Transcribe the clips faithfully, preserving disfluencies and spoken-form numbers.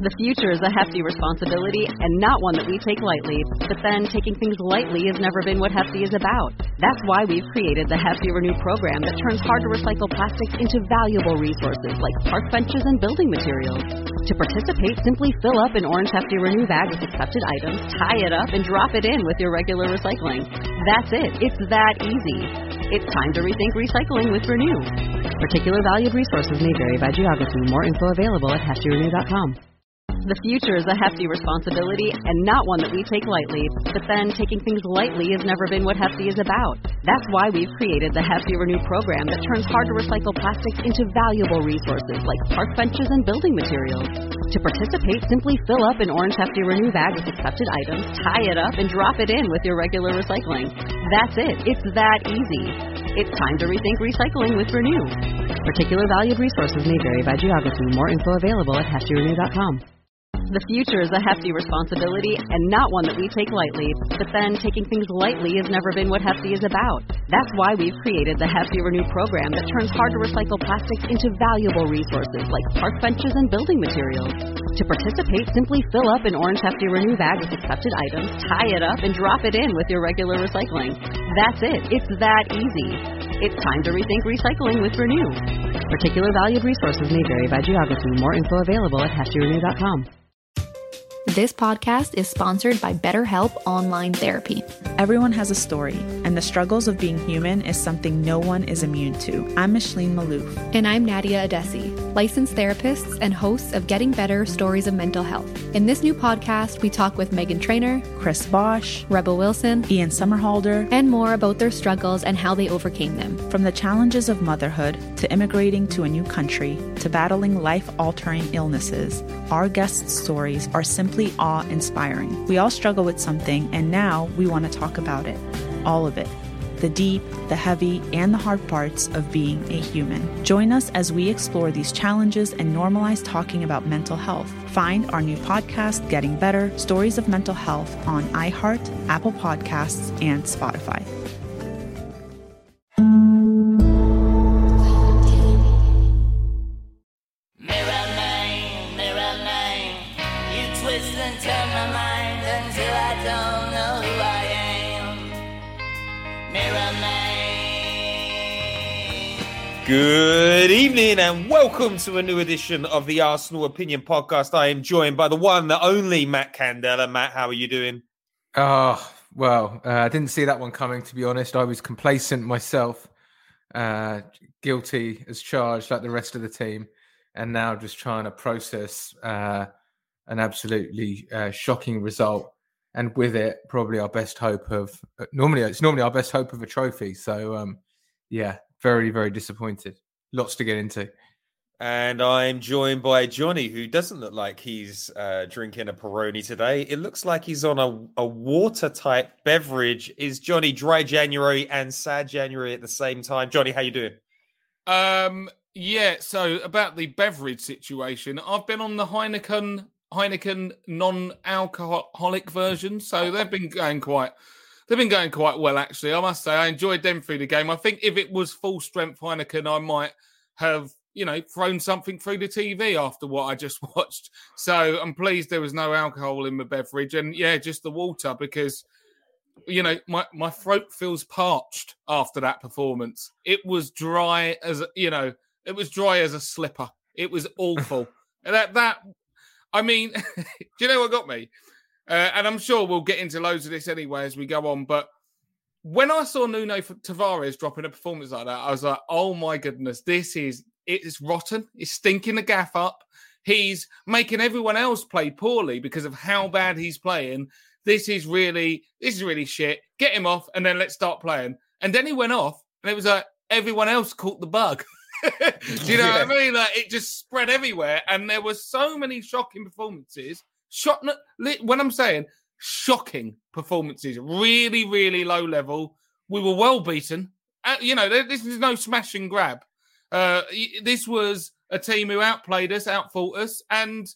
The future is a hefty responsibility and not one that we take lightly. But then, taking things lightly has never been what Hefty is about. That's why we've created the Hefty Renew program that turns hard-to-recycle plastics into valuable resources like park benches and building materials. To participate, simply fill up an orange Hefty Renew bag with accepted items, tie it up, and drop it in with your regular recycling. That's it. It's that easy. It's time to rethink recycling with Renew. Particular valued resources may vary by geography. More info available at hefty renew dot com. The future is a hefty responsibility and not one that we take lightly. But then, taking things lightly has never been what Hefty is about. That's why we've created the Hefty Renew program that turns hard-to-recycle plastics into valuable resources like park benches and building materials. To participate, simply fill up an orange Hefty Renew bag with accepted items, tie it up, and drop it in with your regular recycling. That's it. It's that easy. It's time to rethink recycling with Renew. Particular valued resources may vary by geography. More info available at hefty renew dot com. The future is a hefty responsibility and not one that we take lightly. But then, taking things lightly has never been what Hefty is about. That's why we've created the Hefty Renew program that turns hard-to-recycle plastics into valuable resources like park benches and building materials. To participate, simply fill up an orange Hefty Renew bag with accepted items, tie it up, and drop it in with your regular recycling. That's it. It's that easy. It's time to rethink recycling with Renew. Particular valued resources may vary by geography. More info available at hefty renew dot com. This podcast is sponsored by BetterHelp Online Therapy. Everyone has a story, and the struggles of being human is something no one is immune to. I'm Micheline Malouf. And I'm Nadia Adesi, licensed therapists and hosts of Getting Better Stories of Mental Health. In this new podcast, we talk with Megan Trainor, Chris Bosch, Rebel Wilson, Ian Somerhalder, and more about their struggles and how they overcame them. From the challenges of motherhood, to immigrating to a new country, to battling life-altering illnesses, our guests' stories are simply awe-inspiring. We all struggle with something, and now we want to talk about it. All of it. The deep, the heavy, and the hard parts of being a human. Join us as we explore these challenges and normalize talking about mental health. Find our new podcast, Getting Better, Stories of Mental Health, on iHeart, Apple Podcasts, and Spotify. Good evening and welcome to a new edition of the Arsenal Opinion Podcast. I am joined by the one, the only Matt Candela. Matt, how are you doing? Oh, well, uh, I didn't see that one coming, to be honest. I was complacent myself, uh, guilty as charged like the rest of the team, and now just trying to process uh, an absolutely uh, shocking result. And with it, probably our best hope of, uh, normally it's normally our best hope of a trophy. So, um, yeah. Very, very disappointed. Lots to get into. And I'm joined by Johnny, who doesn't look like he's uh, drinking a Peroni today. It looks like he's on a, a water-type beverage. Is Johnny dry January and sad January at the same time? Johnny, how you doing? Um, yeah, so about the beverage situation, I've been on the Heineken, Heineken non-alcoholic version, so they've been going quite... They've been going quite well, actually. I must say, I enjoyed them through the game. I think if it was full-strength Heineken, I might have, you know, thrown something through the T V after what I just watched. So I'm pleased there was no alcohol in my beverage. And, yeah, just the water because, you know, my, my throat feels parched after that performance. It was dry as, you know, it was dry as a slipper. It was awful. and that, that, I mean, do you know what got me? Uh, and I'm sure we'll get into loads of this anyway as we go on. But when I saw Nuno Tavares dropping a performance like that, I was like, oh, my goodness, this is, it's rotten. It's stinking the gaff up. He's making everyone else play poorly because of how bad he's playing. This is really, this is really shit. Get him off and then let's start playing. And then he went off and it was like everyone else caught the bug. Do you know yeah. what I mean? Like it just spread everywhere. And there were so many shocking performances. Shot, when I'm saying shocking performances, really, really low level. We were well beaten. Uh, you know, this is no smash and grab. Uh, this was a team who outplayed us, outfought us. And,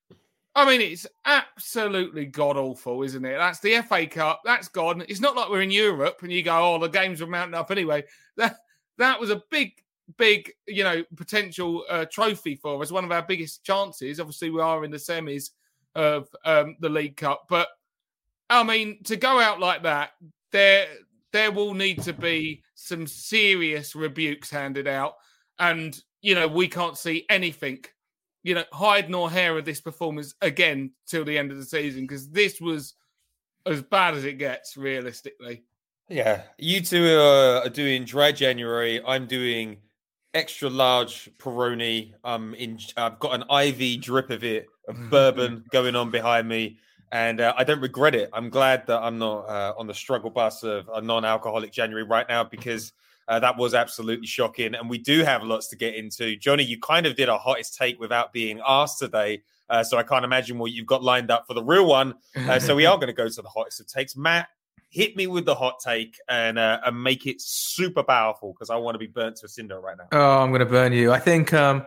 I mean, it's absolutely god-awful, isn't it? That's the F A Cup. That's gone. It's not like we're in Europe and you go, oh, the games are mounting up anyway. That, that was a big, big, you know, potential uh, trophy for us, one of our biggest chances. Obviously, we are in the semis of um, the League Cup. But, I mean, to go out like that, there there will need to be some serious rebukes handed out. And, you know, we can't see anything, you know, hide nor hair of this performance again till the end of the season, because this was as bad as it gets, realistically. Yeah, you two are, are doing dry January. I'm doing extra large Peroni. Um, in I've got an I V drip of it, of bourbon going on behind me, and uh, I don't regret it. I'm glad that I'm not uh, on the struggle bus of a non-alcoholic January right now, because uh, that was absolutely shocking. And we do have lots to get into. Johnny, you kind of did a hottest take without being asked today. Uh, so I can't imagine what you've got lined up for the real one. Uh, so we are going to go to the hottest of takes. Matt, hit me with the hot take and uh, and make it super powerful, because I want to be burnt to a cinder right now. Oh, I'm going to burn you. I think, um,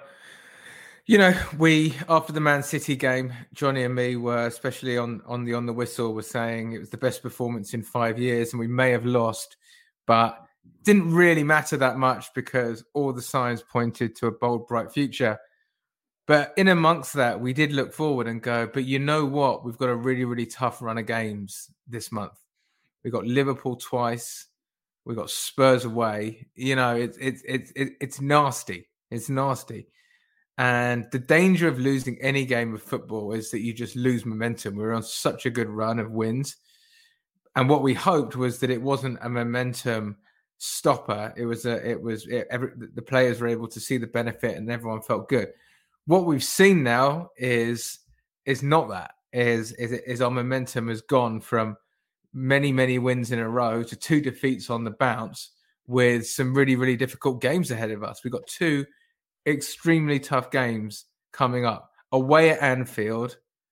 you know, we, after the Man City game, Johnny and me were, especially on, on the On the Whistle, were saying it was the best performance in five years and we may have lost, but it didn't really matter that much because all the signs pointed to a bold, bright future. But in amongst that, we did look forward and go, but you know what? We've got a really, really tough run of games this month. We've got Liverpool twice. We've got Spurs away. You know, it's it's it's it's nasty. It's nasty. And the danger of losing any game of football is that you just lose momentum. We're on such a good run of wins. And what we hoped was that it wasn't a momentum stopper. It was a, it was, it, every, the players were able to see the benefit and everyone felt good. What we've seen now is is not that. Is is is our momentum has gone from many many wins in a row to two defeats on the bounce, with some really really difficult games ahead of us. We've got two extremely tough games coming up: away at Anfield,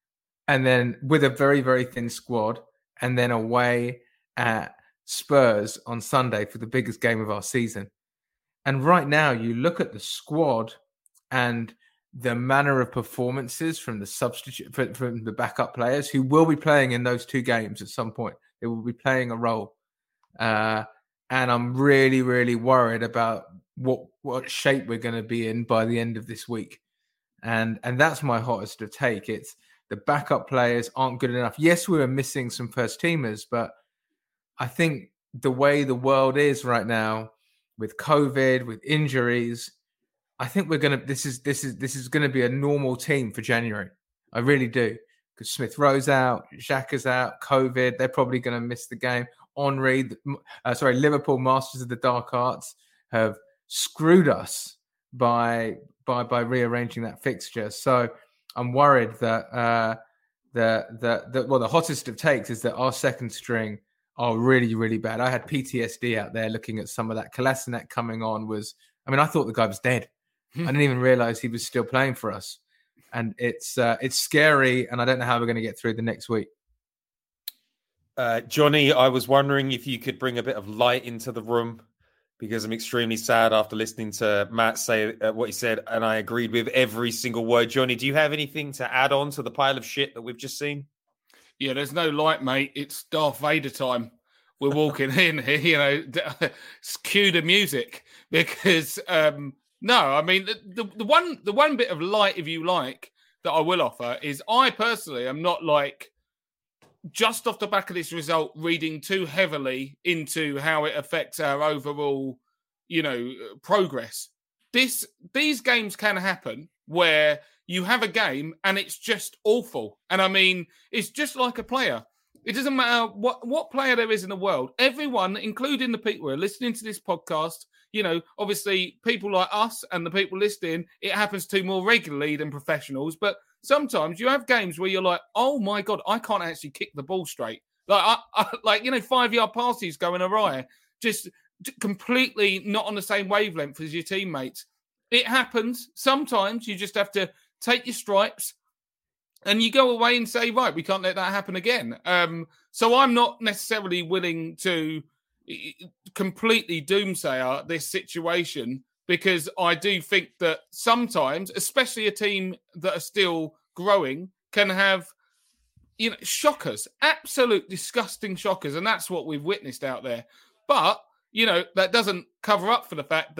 and then with a very very thin squad, and then away at Spurs on Sunday for the biggest game of our season. And right now, you look at the squad and the manner of performances from the substitute from the backup players who will be playing in those two games at some point. They will be playing a role, uh, and I'm really, really worried about what what shape we're going to be in by the end of this week. And and that's my hottest to take. It's the backup players aren't good enough. Yes, we were missing some first teamers, but I think the way the world is right now, with COVID, with injuries, I think we're gonna. This is this is this is going to be a normal team for January. I really do, because Smith Rowe's out, Xhaka's out, COVID. They're probably going to miss the game. Henry, uh, sorry, Liverpool, masters of the dark arts, have screwed us by by by rearranging that fixture. So I'm worried that uh, the the the well, the hottest of takes is that our second string are really really bad. I had P T S D out there looking at some of that. Kolasinac coming on was. I mean, I thought the guy was dead. I didn't even realize he was still playing for us. And it's uh, it's scary, and I don't know how we're going to get through the next week. Uh, Johnny, I was wondering if you could bring a bit of light into the room, because I'm extremely sad after listening to Matt say uh, what he said, and I agreed with every single word. Johnny, do you have anything to add on to the pile of shit that we've just seen? Yeah, there's no light, mate. It's Darth Vader time. We're walking in here, you know, cue the music, because... Um, No, I mean, the, the the one the one bit of light, if you like, that I will offer is I personally am not, like, just off the back of this result, reading too heavily into how it affects our overall, you know, progress. This These games can happen where you have a game and it's just awful. And I mean, it's just like a player. It doesn't matter what, what player there is in the world. Everyone, including the people who are listening to this podcast, you know, obviously people like us and the people listening, it happens to more regularly than professionals. But sometimes you have games where you're like, oh my God, I can't actually kick the ball straight. Like, I, I, like you know, five-yard passes going awry, just completely not on the same wavelength as your teammates. It happens. Sometimes you just have to take your stripes and you go away and say, right, we can't let that happen again. Um, so I'm not necessarily willing to completely doomsayer this situation, because I do think that sometimes, especially a team that are still growing, can have, you know, shockers, absolute disgusting shockers. And that's what we've witnessed out there. But, you know, that doesn't cover up for the fact that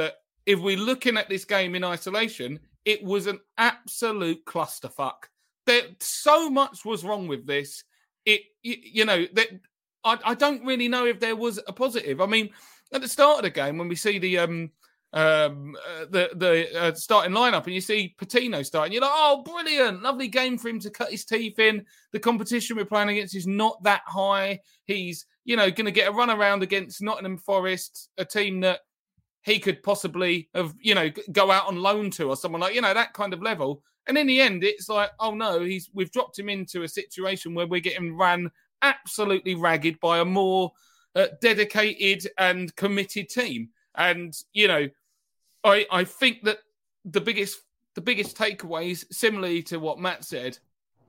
if we're looking at this game in isolation, it was an absolute clusterfuck. There, so much was wrong with this. It, you, you know, that I, I don't really know if there was a positive. I mean, at the start of the game, when we see the um, um, uh, the the uh, starting lineup, and you see Patino starting, you're like, oh, brilliant, lovely game for him to cut his teeth in. The competition we're playing against is not that high. He's, you know, going to get a run around against Nottingham Forest, a team that he could possibly have, you know, go out on loan to, or someone like, you know, that kind of level. And in the end, it's like, oh no, he's we've dropped him into a situation where we're getting ran absolutely ragged by a more uh, dedicated and committed team. And, you know, I I think that the biggest the biggest takeaways, similarly to what Matt said,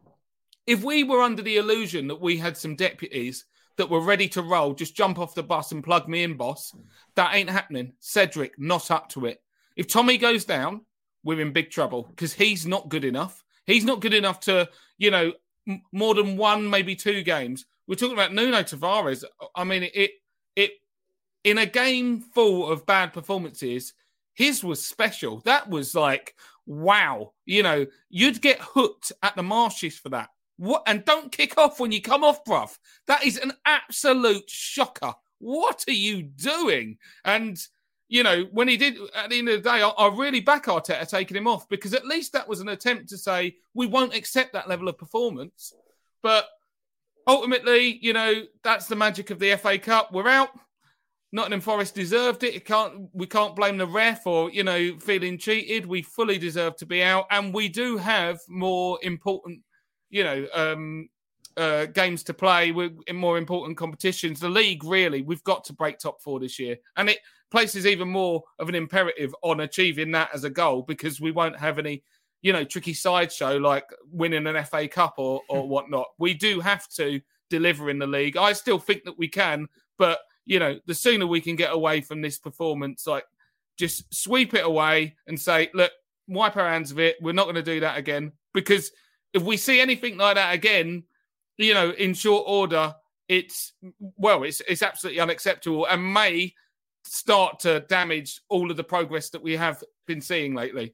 if we were under the illusion that we had some deputies that were ready to roll, just jump off the bus and plug me in, boss, that ain't happening. Cedric, not up to it. If Tommy goes down, we're in big trouble because he's not good enough. He's not good enough to, you know, m- more than one, maybe two games. We're talking about Nuno Tavares. I mean, it, it, in a game full of bad performances, his was special. That was like, wow. You know, you'd get hooked at the Marshes for that. What? And don't kick off when you come off, bruv. That is an absolute shocker. What are you doing? And, you know, when he did, at the end of the day, I, I really back Arteta taking him off, because at least that was an attempt to say, we won't accept that level of performance. But ultimately, you know, that's the magic of the F A Cup. We're out. Nottingham Forest deserved it. It can't, we can't blame the ref or, you know, feeling cheated. We fully deserve to be out. And we do have more important, you know, um, uh, games to play with in more important competitions. The league, really, we've got to break top four this year. And it places even more of an imperative on achieving that as a goal, because we won't have any, you know, tricky sideshow like winning an F A Cup or, or whatnot. We do have to deliver in the league. I still think that we can, but, you know, the sooner we can get away from this performance, like just sweep it away and say, look, wipe our hands of it. We're not going to do that again, because if we see anything like that again, you know, in short order, it's, well, it's it's absolutely unacceptable and may start to damage all of the progress that we have been seeing lately.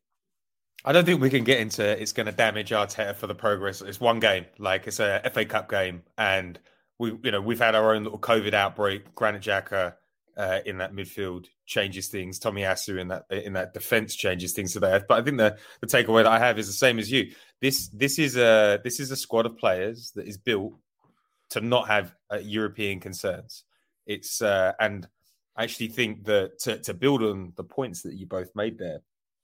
I don't think we can get into it's going to damage Arteta for the progress. It's one game, like it's a F A Cup game, and we, you know, we've had our own little COVID outbreak. Granit Xhaka uh, in that midfield changes things. Tomiyasu in that in that defense changes things today. But I think the the takeaway that I have is the same as you. This this is a this is a squad of players that is built to not have uh, European concerns. It's uh, and I actually think that to, to build on the points that you both made there,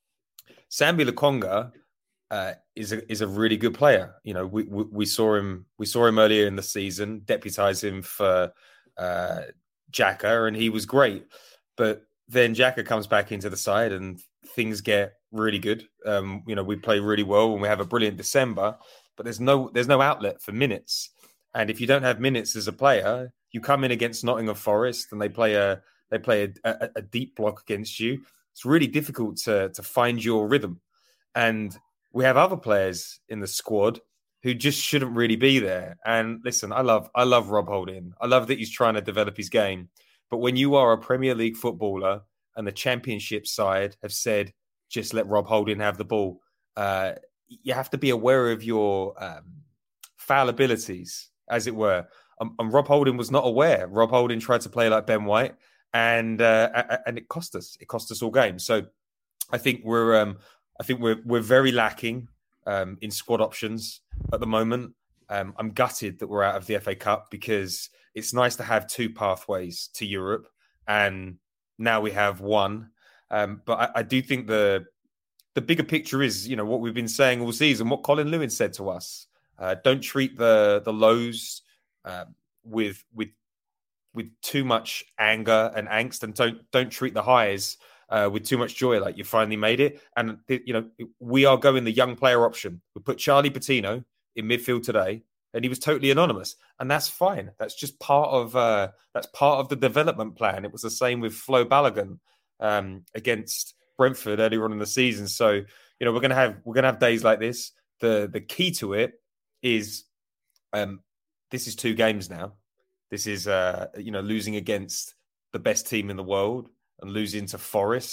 Sambi Lokonga uh, is a is a really good player. You know, we, we we saw him we saw him earlier in the season, deputise him for uh, Xhaka, and he was great. But then Xhaka comes back into the side, and things get really good. Um, you know, we play really well, and we have a brilliant December. But there's no there's no outlet for minutes, and if you don't have minutes as a player, you come in against Nottingham Forest, and they play a they play a, a, a deep block against you. It's really difficult to to find your rhythm. And we have other players in the squad who just shouldn't really be there. And listen, I love I love Rob Holding. I love that he's trying to develop his game. But when you are a Premier League footballer and the Championship side have said, just let Rob Holding have the ball, uh, you have to be aware of your um, fallibilities, as it were. Um, and Rob Holding was not aware. Rob Holding tried to play like Ben White, and uh, and it cost us. It cost us all games. So I think we're um, I think we're we're very lacking um, in squad options at the moment. Um, I'm gutted that we're out of the F A Cup, because it's nice to have two pathways to Europe, and now we have one. Um, but I, I do think the the bigger picture is, you know, what we've been saying all season, what Colin Lewin said to us. Uh, don't treat the the lows uh, with with with too much anger and angst, and don't don't treat the highs uh, with too much joy. Like, you finally made it, and you know we are going the young player option. We put Charlie Patino in midfield today, and he was totally anonymous, and that's fine. That's just part of uh, that's part of the development plan. It was the same with Flo Balogun um, against Brentford earlier on in the season. So you know we're gonna have we're gonna have days like this. The the key to it is um, this is two games now. This is uh, you know losing against the best team in the world and losing to Forest.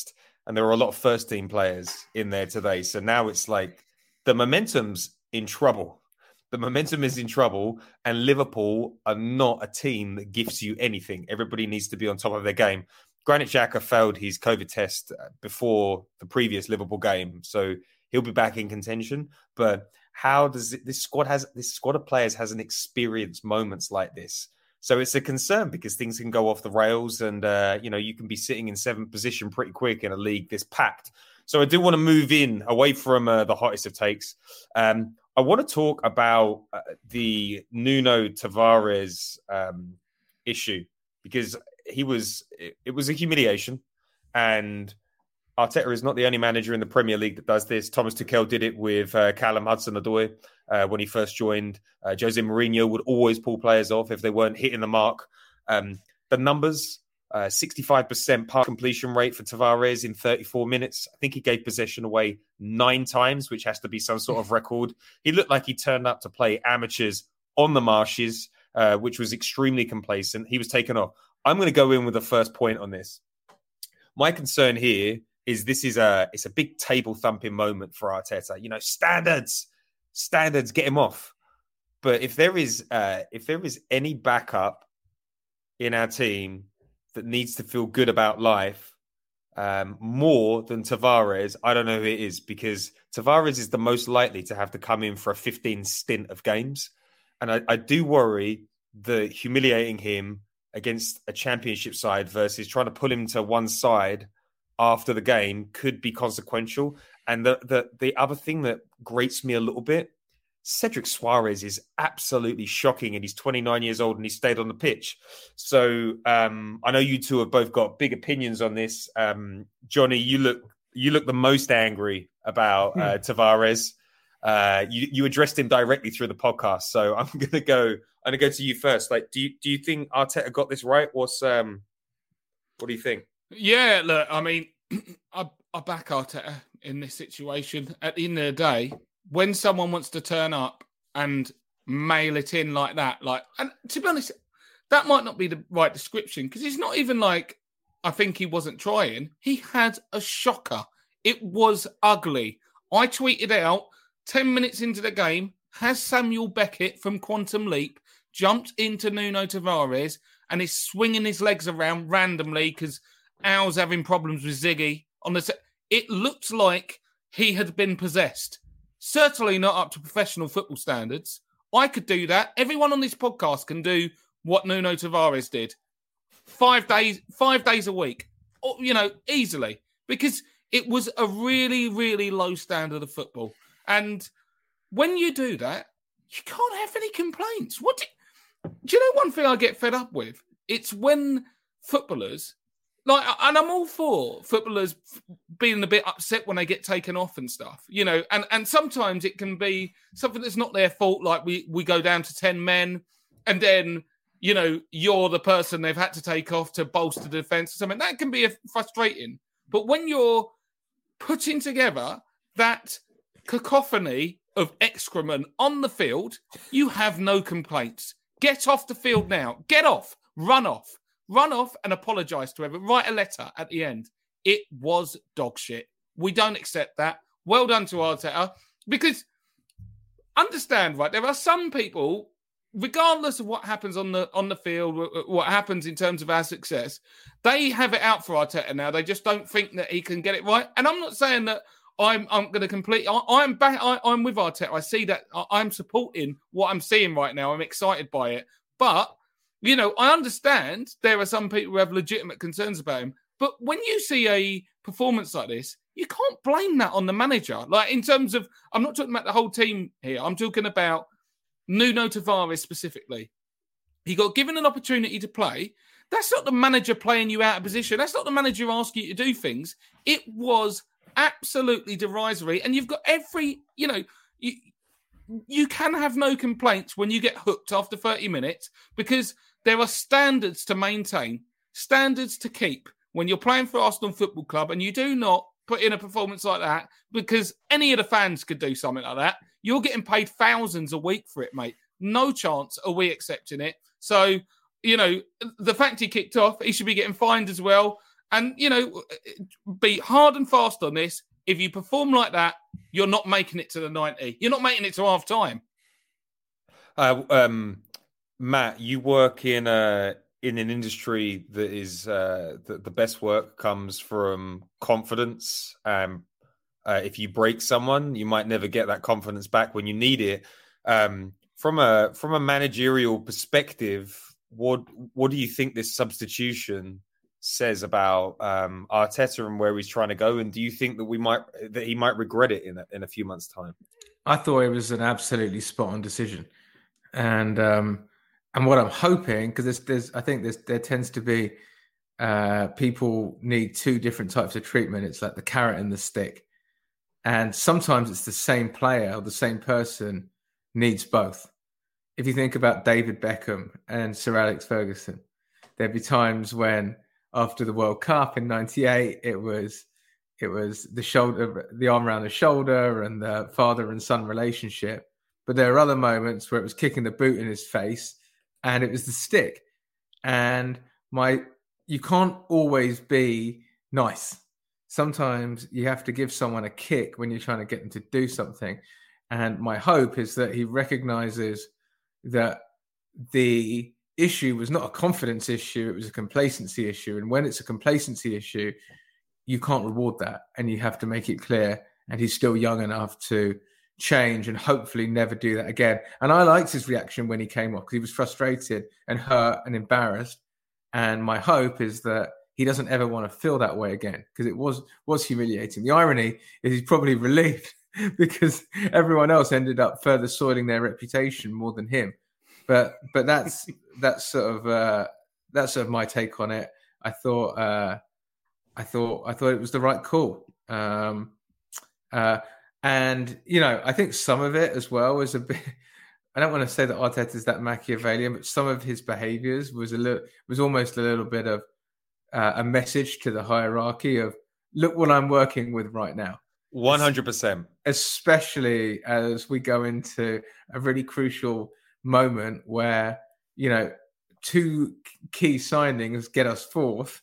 and there are a lot of first team players in there today. So now it's like the momentum's in trouble. The momentum is in trouble, and Liverpool are not a team that gives you anything. Everybody needs to be on top of their game. Granit Xhaka failed his COVID test before the previous Liverpool game, so he'll be back in contention. But how does it, this squad has this squad of players hasn't experienced moments like this? So it's a concern because things can go off the rails, and uh, you know you can be sitting in seventh position pretty quick in a league this packed. So I do want to move in away from uh, the hottest of takes. Um, I want to talk about uh, the Nuno Tavares um, issue because he was it, it was a humiliation, and Arteta is not the only manager in the Premier League that does this. Thomas Tuchel did it with uh, Callum Hudson-Odoi uh, when he first joined. Uh, Jose Mourinho would always pull players off if they weren't hitting the mark. Um, the numbers, uh, sixty-five percent pass completion rate for Tavares in thirty-four minutes. I think he gave possession away nine times, which has to be some sort of record. He looked like he turned up to play amateurs on the marshes, uh, which was extremely complacent. He was taken off. I'm going to go in with the first point on this. My concern here is this is a it's a big table thumping moment for Arteta. You know, standards, standards, get him off. But if there is uh, if there is any backup in our team that needs to feel good about life um, more than Tavares, I don't know who it is, because Tavares is the most likely to have to come in for a fifteen stint of games, and I, I do worry that humiliating him against a championship side versus trying to pull him to one side after the game could be consequential. And the, the the other thing that grates me a little bit, Cedric Suarez is absolutely shocking, and he's twenty-nine years old and he stayed on the pitch. So um, I know you two have both got big opinions on this. Um, Johnny, you look you look the most angry about uh, Tavares. Uh, you you addressed him directly through the podcast, so I'm gonna go. I'm gonna go to you first. Like, do you do you think Arteta got this right? What's um, what do you think? Yeah, look, I mean, I, I back Arteta in this situation. At the end of the day, when someone wants to turn up and mail it in like that, like, and to be honest, that might not be the right description, because it's not even like I think he wasn't trying. He had a shocker. It was ugly. I tweeted out ten minutes into the game, has Samuel Beckett from Quantum Leap jumped into Nuno Tavares and is swinging his legs around randomly because Al's having problems with Ziggy on the set. It looked like he had been possessed. Certainly not up to professional football standards. I could do that. Everyone on this podcast can do what Nuno Tavares did. Five days, five days a week. Or, you know, easily. Because it was a really, really low standard of football. And when you do that, you can't have any complaints. What do, do you know one thing I get fed up with? It's when footballers... Like, and I'm all for footballers being a bit upset when they get taken off and stuff, you know, and, and sometimes it can be something that's not their fault. Like we, we go down to ten men and then, you know, you're the person they've had to take off to bolster the defence or something. That can be frustrating. But when you're putting together that cacophony of excrement on the field, you have no complaints. Get off the field now. Get off. Run off. Run off and apologise to everyone. Write a letter at the end. It was dog shit. We don't accept that. Well done to Arteta. Because, understand, right, there are some people, regardless of what happens on the on the field, what happens in terms of our success, they have it out for Arteta now. They just don't think that he can get it right. And I'm not saying that I'm I'm going to complete... I, I'm back. I, I'm with Arteta. I see that. I, I'm supporting what I'm seeing right now. I'm excited by it. But... You know, I understand there are some people who have legitimate concerns about him, but when you see a performance like this, you can't blame that on the manager. Like, in terms of, I'm not talking about the whole team here. I'm talking about Nuno Tavares specifically. He got given an opportunity to play. That's not the manager playing you out of position. That's not the manager asking you to do things. It was absolutely derisory. And you've got every, you know, you, you can have no complaints when you get hooked after thirty minutes, because there are standards to maintain, standards to keep when you're playing for Arsenal Football Club, and you do not put in a performance like that because any of the fans could do something like that. You're getting paid thousands a week for it, mate. No chance are we accepting it. So, you know, the fact he kicked off, he should be getting fined as well. And, you know, be hard and fast on this. If you perform like that, you're not making it to the ninety. You're not making it to half time. Uh, um, Matt, you work in a in an industry that is uh, the, the best work comes from confidence. Um, uh, if you break someone, you might never get that confidence back when you need it. Um, from a from a managerial perspective, what what do you think this substitution says about um, Arteta and where he's trying to go? And do you think that we might that he might regret it in a, in a few months' time? I thought it was an absolutely spot on decision, and um, and what I'm hoping, because there's, there's I think there's, there tends to be uh, people need two different types of treatment. It's like the carrot and the stick, and sometimes it's the same player or the same person needs both. If you think about David Beckham and Sir Alex Ferguson, there'd be times when after the World Cup in ninety-eight, it was it was the shoulder, the arm around the shoulder, and the father and son relationship. But there are other moments where it was kicking the boot in his face, and it was the stick. And my, you can't always be nice. Sometimes you have to give someone a kick when you're trying to get them to do something. And my hope is that he recognizes that the issue was not a confidence issue, it was a complacency issue. And when it's a complacency issue, you can't reward that, and you have to make it clear. And he's still young enough to change and hopefully never do that again. And I liked his reaction when he came off, because he was frustrated and hurt and embarrassed. And my hope is that he doesn't ever want to feel that way again, because it was was humiliating. The irony is he's probably relieved because everyone else ended up further soiling their reputation more than him. But but that's that's sort of uh, that's sort of my take on it. I thought uh, I thought I thought it was the right call, um, uh, and you know I think some of it as well was a bit. I don't want to say that Arteta is that Machiavellian, but some of his behaviours was a little was almost a little bit of uh, a message to the hierarchy of look what I'm working with right now. One hundred percent, especially as we go into a really crucial moment where, you know, two key signings get us fourth,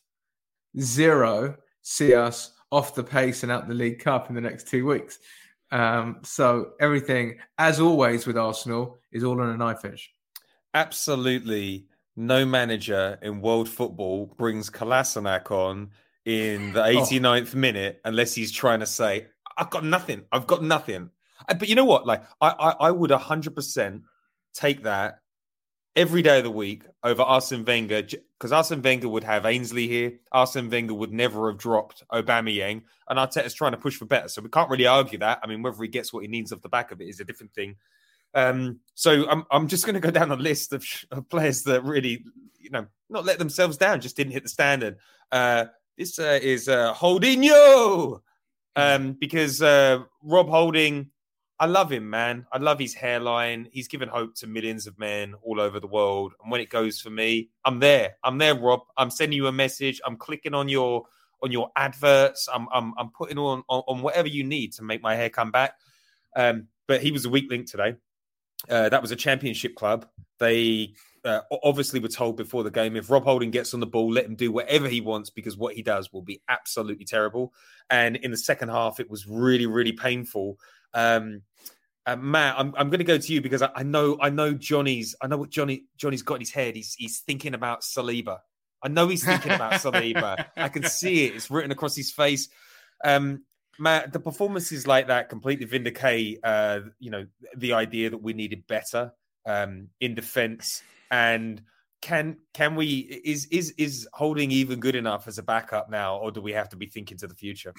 zero see us off the pace and out the League Cup in the next two weeks. Um, so everything, as always with Arsenal, is all on a knife edge. Absolutely no manager in world football brings Kolasinac on in the eighty-ninth oh. minute unless he's trying to say, I've got nothing. I've got nothing. But you know what? Like, I, I, I would one hundred percent take that every day of the week over Arsene Wenger, because Arsene Wenger would have Ainsley here. Arsene Wenger would never have dropped Aubameyang, and Arteta's trying to push for better. So we can't really argue that. I mean, whether he gets what he needs off the back of it is a different thing. Um, so I'm I'm just going to go down a list of, of players that really, you know, not let themselves down, just didn't hit the standard. Uh, this uh, is uh, Holdinho, um, because uh, Rob Holding, I love him, man. I love his hairline. He's given hope to millions of men all over the world. And when it goes for me, I'm there. I'm there, Rob. I'm sending you a message. I'm clicking on your on your adverts. I'm I'm I'm putting on on, on whatever you need to make my hair come back. Um, but he was a weak link today. Uh, that was a championship club. They uh, obviously were told before the game, if Rob Holding gets on the ball, let him do whatever he wants, because what he does will be absolutely terrible. And in the second half, it was really, really painful. Um, uh, Matt, I'm, I'm going to go to you because I, I know, I know Johnny's, I know what Johnny, Johnny's got in his head. He's, he's thinking about Saliba. I know he's thinking about Saliba. I can see it. It's written across his face. Um, Matt, the performances like that completely vindicate, uh, you know, the idea that we needed better um, in defence. And can can we is is is Holding even good enough as a backup now, or do we have to be thinking to the future?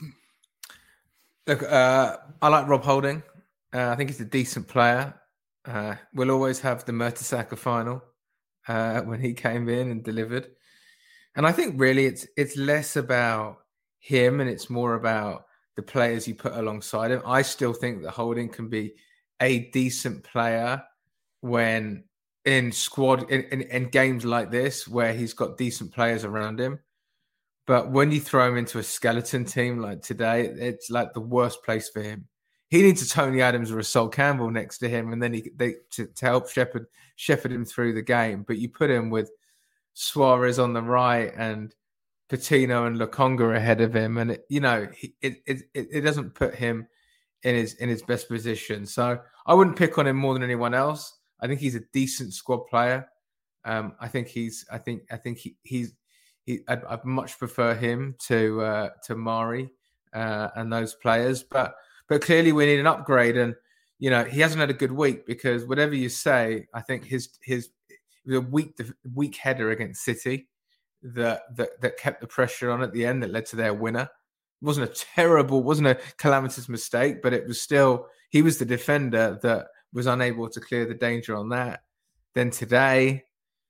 Look, uh, I like Rob Holding. Uh, I think he's a decent player. Uh, we'll always have the Mertesacker final uh, when he came in and delivered. And I think really it's it's less about him and it's more about the players you put alongside him. I still think that Holding can be a decent player when in squad, in, in, in games like this, where he's got decent players around him. But when you throw him into a skeleton team like today, it's like the worst place for him. He needs a Tony Adams or a Sol Campbell next to him, and then he they to, to help shepherd shepherd him through the game. But you put him with Suarez on the right and Patino and Lokonga ahead of him, and it, you know he, it, it it doesn't put him in his in his best position. So I wouldn't pick on him more than anyone else. I think he's a decent squad player. Um, I think he's. I think. I think he, he's. He. I'd, I'd much prefer him to uh, to Mari uh, and those players. But but clearly we need an upgrade, and you know he hasn't had a good week because whatever you say, I think his his it was a weak weak header against City that that that kept the pressure on at the end that led to their winner. It wasn't a terrible, wasn't a calamitous mistake, but it was still he was the defender that was unable to clear the danger on that. Then today.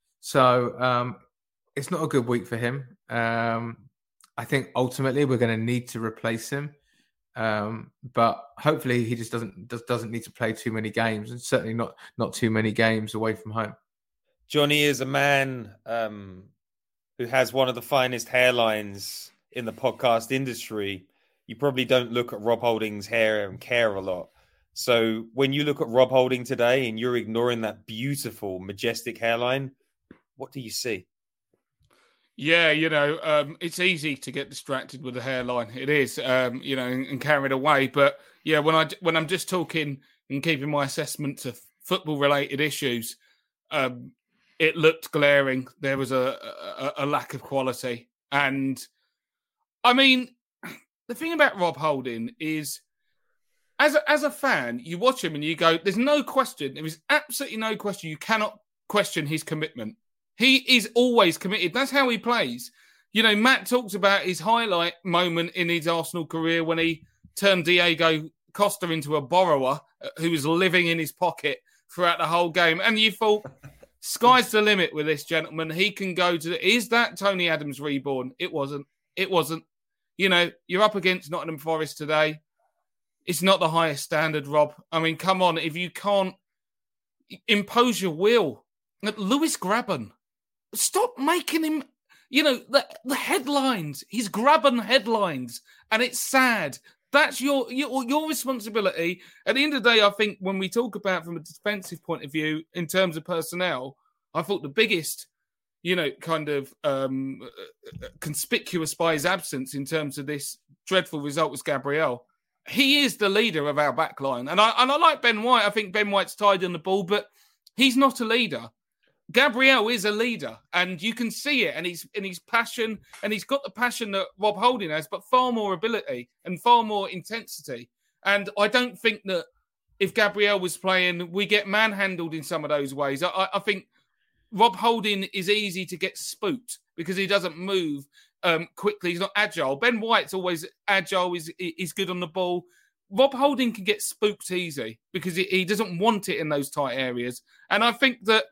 So um, it's not a good week for him. Um, I think ultimately we're going to need to replace him, um, but hopefully he just doesn't just doesn't need to play too many games, and certainly not not too many games away from home. Johnny is a man um, who has one of the finest hairlines in the podcast industry. You probably don't look at Rob Holding's hair and care a lot. So when you look at Rob Holding today and you're ignoring that beautiful, majestic hairline, what do you see? Yeah, you know, um, it's easy to get distracted with the hairline. It is, um, you know, and, and carried away. But yeah, when I when I'm just talking and keeping my assessment to football-related issues, um, it looked glaring. There was a, a, a lack of quality, and I mean, the thing about Rob Holding is, as a, as a fan, you watch him and you go, "There's no question. There is absolutely no question. You cannot question his commitment." He is always committed. That's how he plays. You know, Matt talks about his highlight moment in his Arsenal career when he turned Diego Costa into a borrower who was living in his pocket throughout the whole game. And you thought, sky's the limit with this gentleman. He can go to... The, is that Tony Adams reborn? It wasn't. It wasn't. You know, you're up against Nottingham Forest today. It's not the highest standard, Rob. I mean, come on. If you can't impose your will... Lewis Grabban. Stop making him, you know, the, the headlines. He's grabbing headlines, and it's sad. That's your, your your responsibility. At the end of the day, I think when we talk about from a defensive point of view, in terms of personnel, I thought the biggest, you know, kind of um, conspicuous by his absence in terms of this dreadful result was Gabriel. He is the leader of our backline, and I and I like Ben White. I think Ben White's tied on the ball, but he's not a leader. Gabriel is a leader, and you can see it, and he's in his passion, and he's got the passion that Rob Holding has, but far more ability and far more intensity. And I don't think that if Gabriel was playing, we get manhandled in some of those ways. I, I think Rob Holding is easy to get spooked because he doesn't move um, quickly. He's not agile. Ben White's always agile. He's, he's good on the ball. Rob Holding can get spooked easy because he, he doesn't want it in those tight areas. And I think that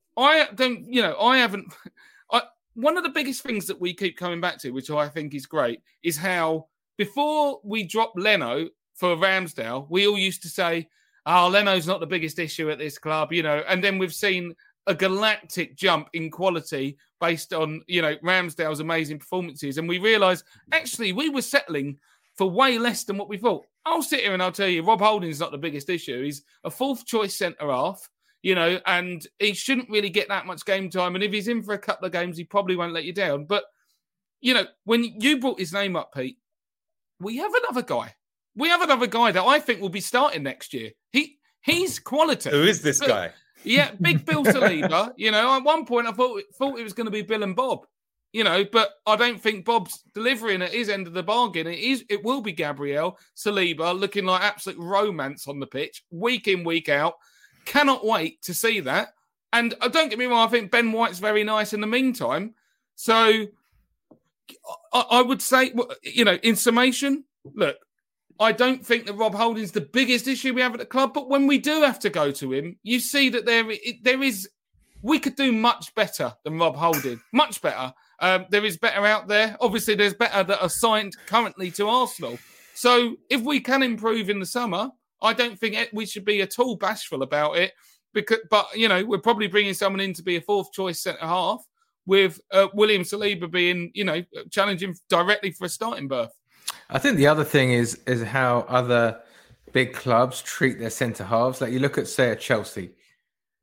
I don't, you know, I haven't. I, one of the biggest things that we keep coming back to, which I think is great, is how before we dropped Leno for Ramsdale, we all used to say, oh, Leno's not the biggest issue at this club, you know, and then we've seen a galactic jump in quality based on, you know, Ramsdale's amazing performances. And we realised, actually, we were settling for way less than what we thought. I'll sit here and I'll tell you, Rob Holding's not the biggest issue. He's a fourth choice centre-half. You know, and he shouldn't really get that much game time. And if he's in for a couple of games, he probably won't let you down. But, you know, when you brought his name up, Pete, we have another guy. We have another guy that I think will be starting next year. He He's quality. Who is this but, guy? Yeah, big Bill Saliba. You know, at one point I thought, thought it was going to be Bill and Bob. You know, but I don't think Bob's delivering at his end of the bargain. It is. It will be Gabriel Saliba looking like absolute romance on the pitch, week in, week out. Cannot wait to see that. And uh, don't get me wrong, I think Ben White's very nice in the meantime. So I, I would say, you know, in summation, look, I don't think that Rob Holding's the biggest issue we have at the club, but when we do have to go to him, you see that there, there is, we could do much better than Rob Holding, much better. Um, there is better out there. Obviously, there's better that are signed currently to Arsenal. So if we can improve in the summer, I don't think we should be at all bashful about it. Because, but, you know, we're probably bringing someone in to be a fourth choice centre-half with uh, William Saliba being, you know, challenging directly for a starting berth. I think the other thing is is how other big clubs treat their centre-halves. Like you look at, say, at Chelsea.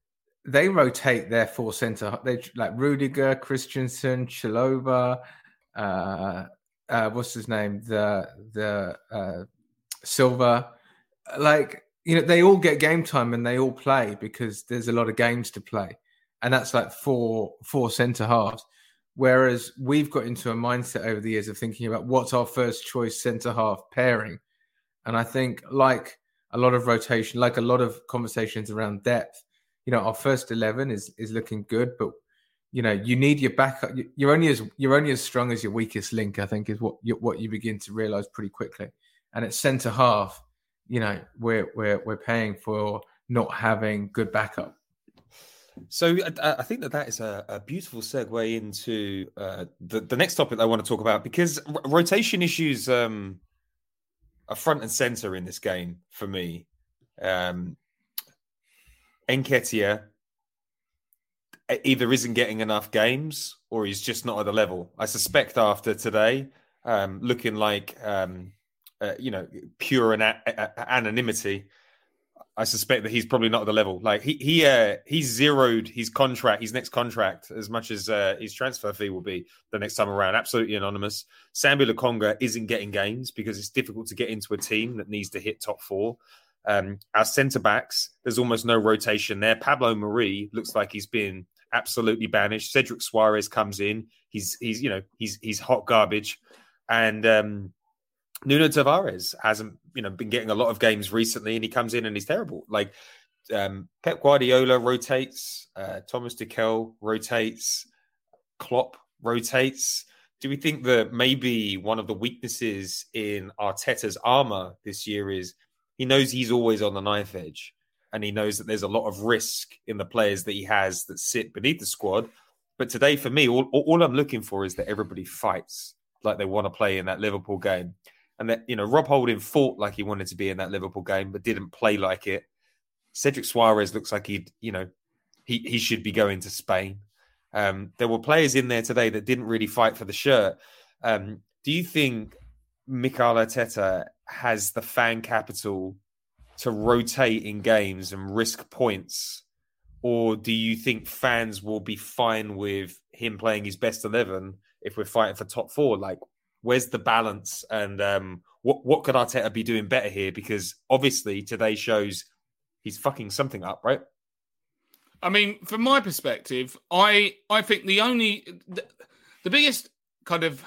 They rotate their four centre, they like Rudiger, Christensen, Chalobah, uh, uh, what's his name? The the uh, Silva, like you know, they all get game time and they all play because there's a lot of games to play, and that's like four four centre halves. Whereas we've got into a mindset over the years of thinking about what's our first choice centre half pairing, and I think like a lot of rotation, like a lot of conversations around depth, you know, our first eleven is is looking good, but you know, you need your backup. You're only as you're only as strong as your weakest link, I think, is what you, what you begin to realise pretty quickly. And at centre half, you know, we're we're we're paying for not having good backup. So I, I think that that is a, a beautiful segue into uh, the the next topic that I want to talk about, because r- rotation issues um, are front and centre in this game for me. Um, Nketiah either isn't getting enough games or he's just not at the level. I suspect after today, um, looking like, um, uh, you know, pure ana- anonymity, I suspect that he's probably not at the level. Like he he uh, he's zeroed his contract, his next contract, as much as uh, his transfer fee will be the next time around. Absolutely anonymous. Sambi Lokonga isn't getting games because it's difficult to get into a team that needs to hit top four. Um, our centre backs, there's almost no rotation there. Pablo Mari looks like he's been absolutely banished. Cedric Suarez comes in. He's he's you know he's he's hot garbage, and um, Nuno Tavares hasn't you know been getting a lot of games recently, and he comes in and he's terrible. Like um, Pep Guardiola rotates, uh, Thomas Tuchel rotates, Klopp rotates. Do we think that maybe one of the weaknesses in Arteta's armour this year is he knows he's always on the knife edge, and he knows that there's a lot of risk in the players that he has that sit beneath the squad. But today, for me, all, all I'm looking for is that everybody fights like they want to play in that Liverpool game. And that, you know, Rob Holding fought like he wanted to be in that Liverpool game, but didn't play like it. Cedric Suarez looks like he'd, you know, he, he should be going to Spain. Um, there were players in there today that didn't really fight for the shirt. Um, do you think Mikel Arteta has the fan capital to rotate in games and risk points? Or do you think fans will be fine with him playing his best eleven if we're fighting for top four? Like, where's the balance? And um, what, what could Arteta be doing better here? Because obviously today shows he's fucking something up, right? I mean, from my perspective, I I think the only... The, the biggest kind of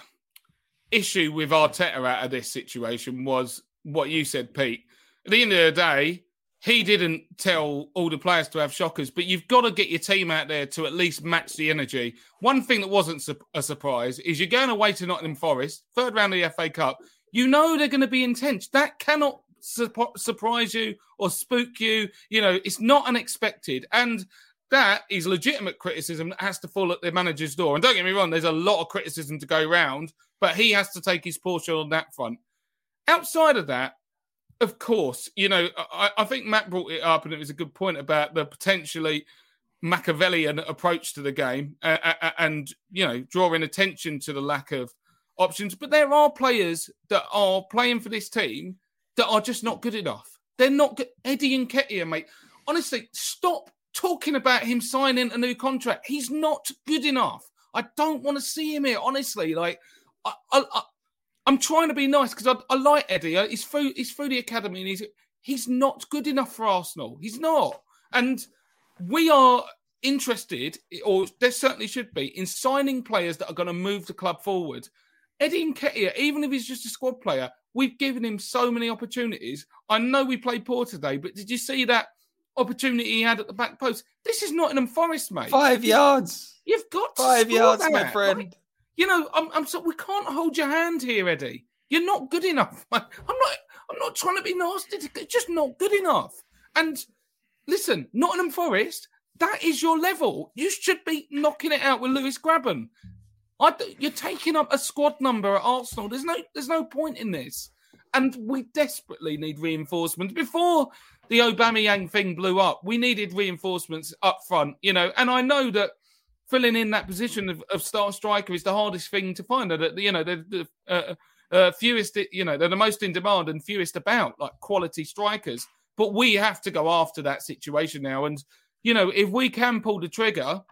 issue with Arteta out of this situation was what you said, Pete. At the end of the day, he didn't tell all the players to have shockers, but you've got to get your team out there to at least match the energy. One thing that wasn't a surprise is you're going away to Nottingham Forest, third round of the F A Cup. You know they're going to be intense. That cannot su- surprise you or spook you. You know, it's not unexpected. And that is legitimate criticism that has to fall at the manager's door. And don't get me wrong, there's a lot of criticism to go round, but he has to take his portion on that front. Outside of that, of course, you know, I, I think Matt brought it up, and it was a good point about the potentially Machiavellian approach to the game uh, uh, and, you know, drawing attention to the lack of options. But there are players that are playing for this team that are just not good enough. They're not good. Eddie Nketiah, mate. Honestly, stop talking about him signing a new contract. He's not good enough. I don't want to see him here, honestly. Like, I... I, I I'm trying to be nice because I, I like Eddie. He's through, he's through the academy and he's he's not good enough for Arsenal. He's not. And we are interested, or there certainly should be, in signing players that are going to move the club forward. Eddie Nketiah, even if he's just a squad player, we've given him so many opportunities. I know we played poor today, but did you see that opportunity he had at the back post? This is Nottingham Forest, mate. Five yards. You've got to Five yards, that. my friend. Like, You know, I'm, I'm so we can't hold your hand here, Eddie. You're not good enough. I'm not. I'm not trying to be nasty. It's just not good enough. And listen, Nottingham Forest, that is your level. You should be knocking it out with Lewis Grabban. I, you're taking up a squad number at Arsenal. There's no. There's no point in this. And we desperately need reinforcements. Before the Aubameyang thing blew up, we needed reinforcements up front. You know, and I know that filling in that position of, of star striker is the hardest thing to find. That you know, they're the uh, uh, fewest. You know, they're the most in demand and fewest about, like quality strikers. But we have to go after that situation now. And you know, if we can pull the trigger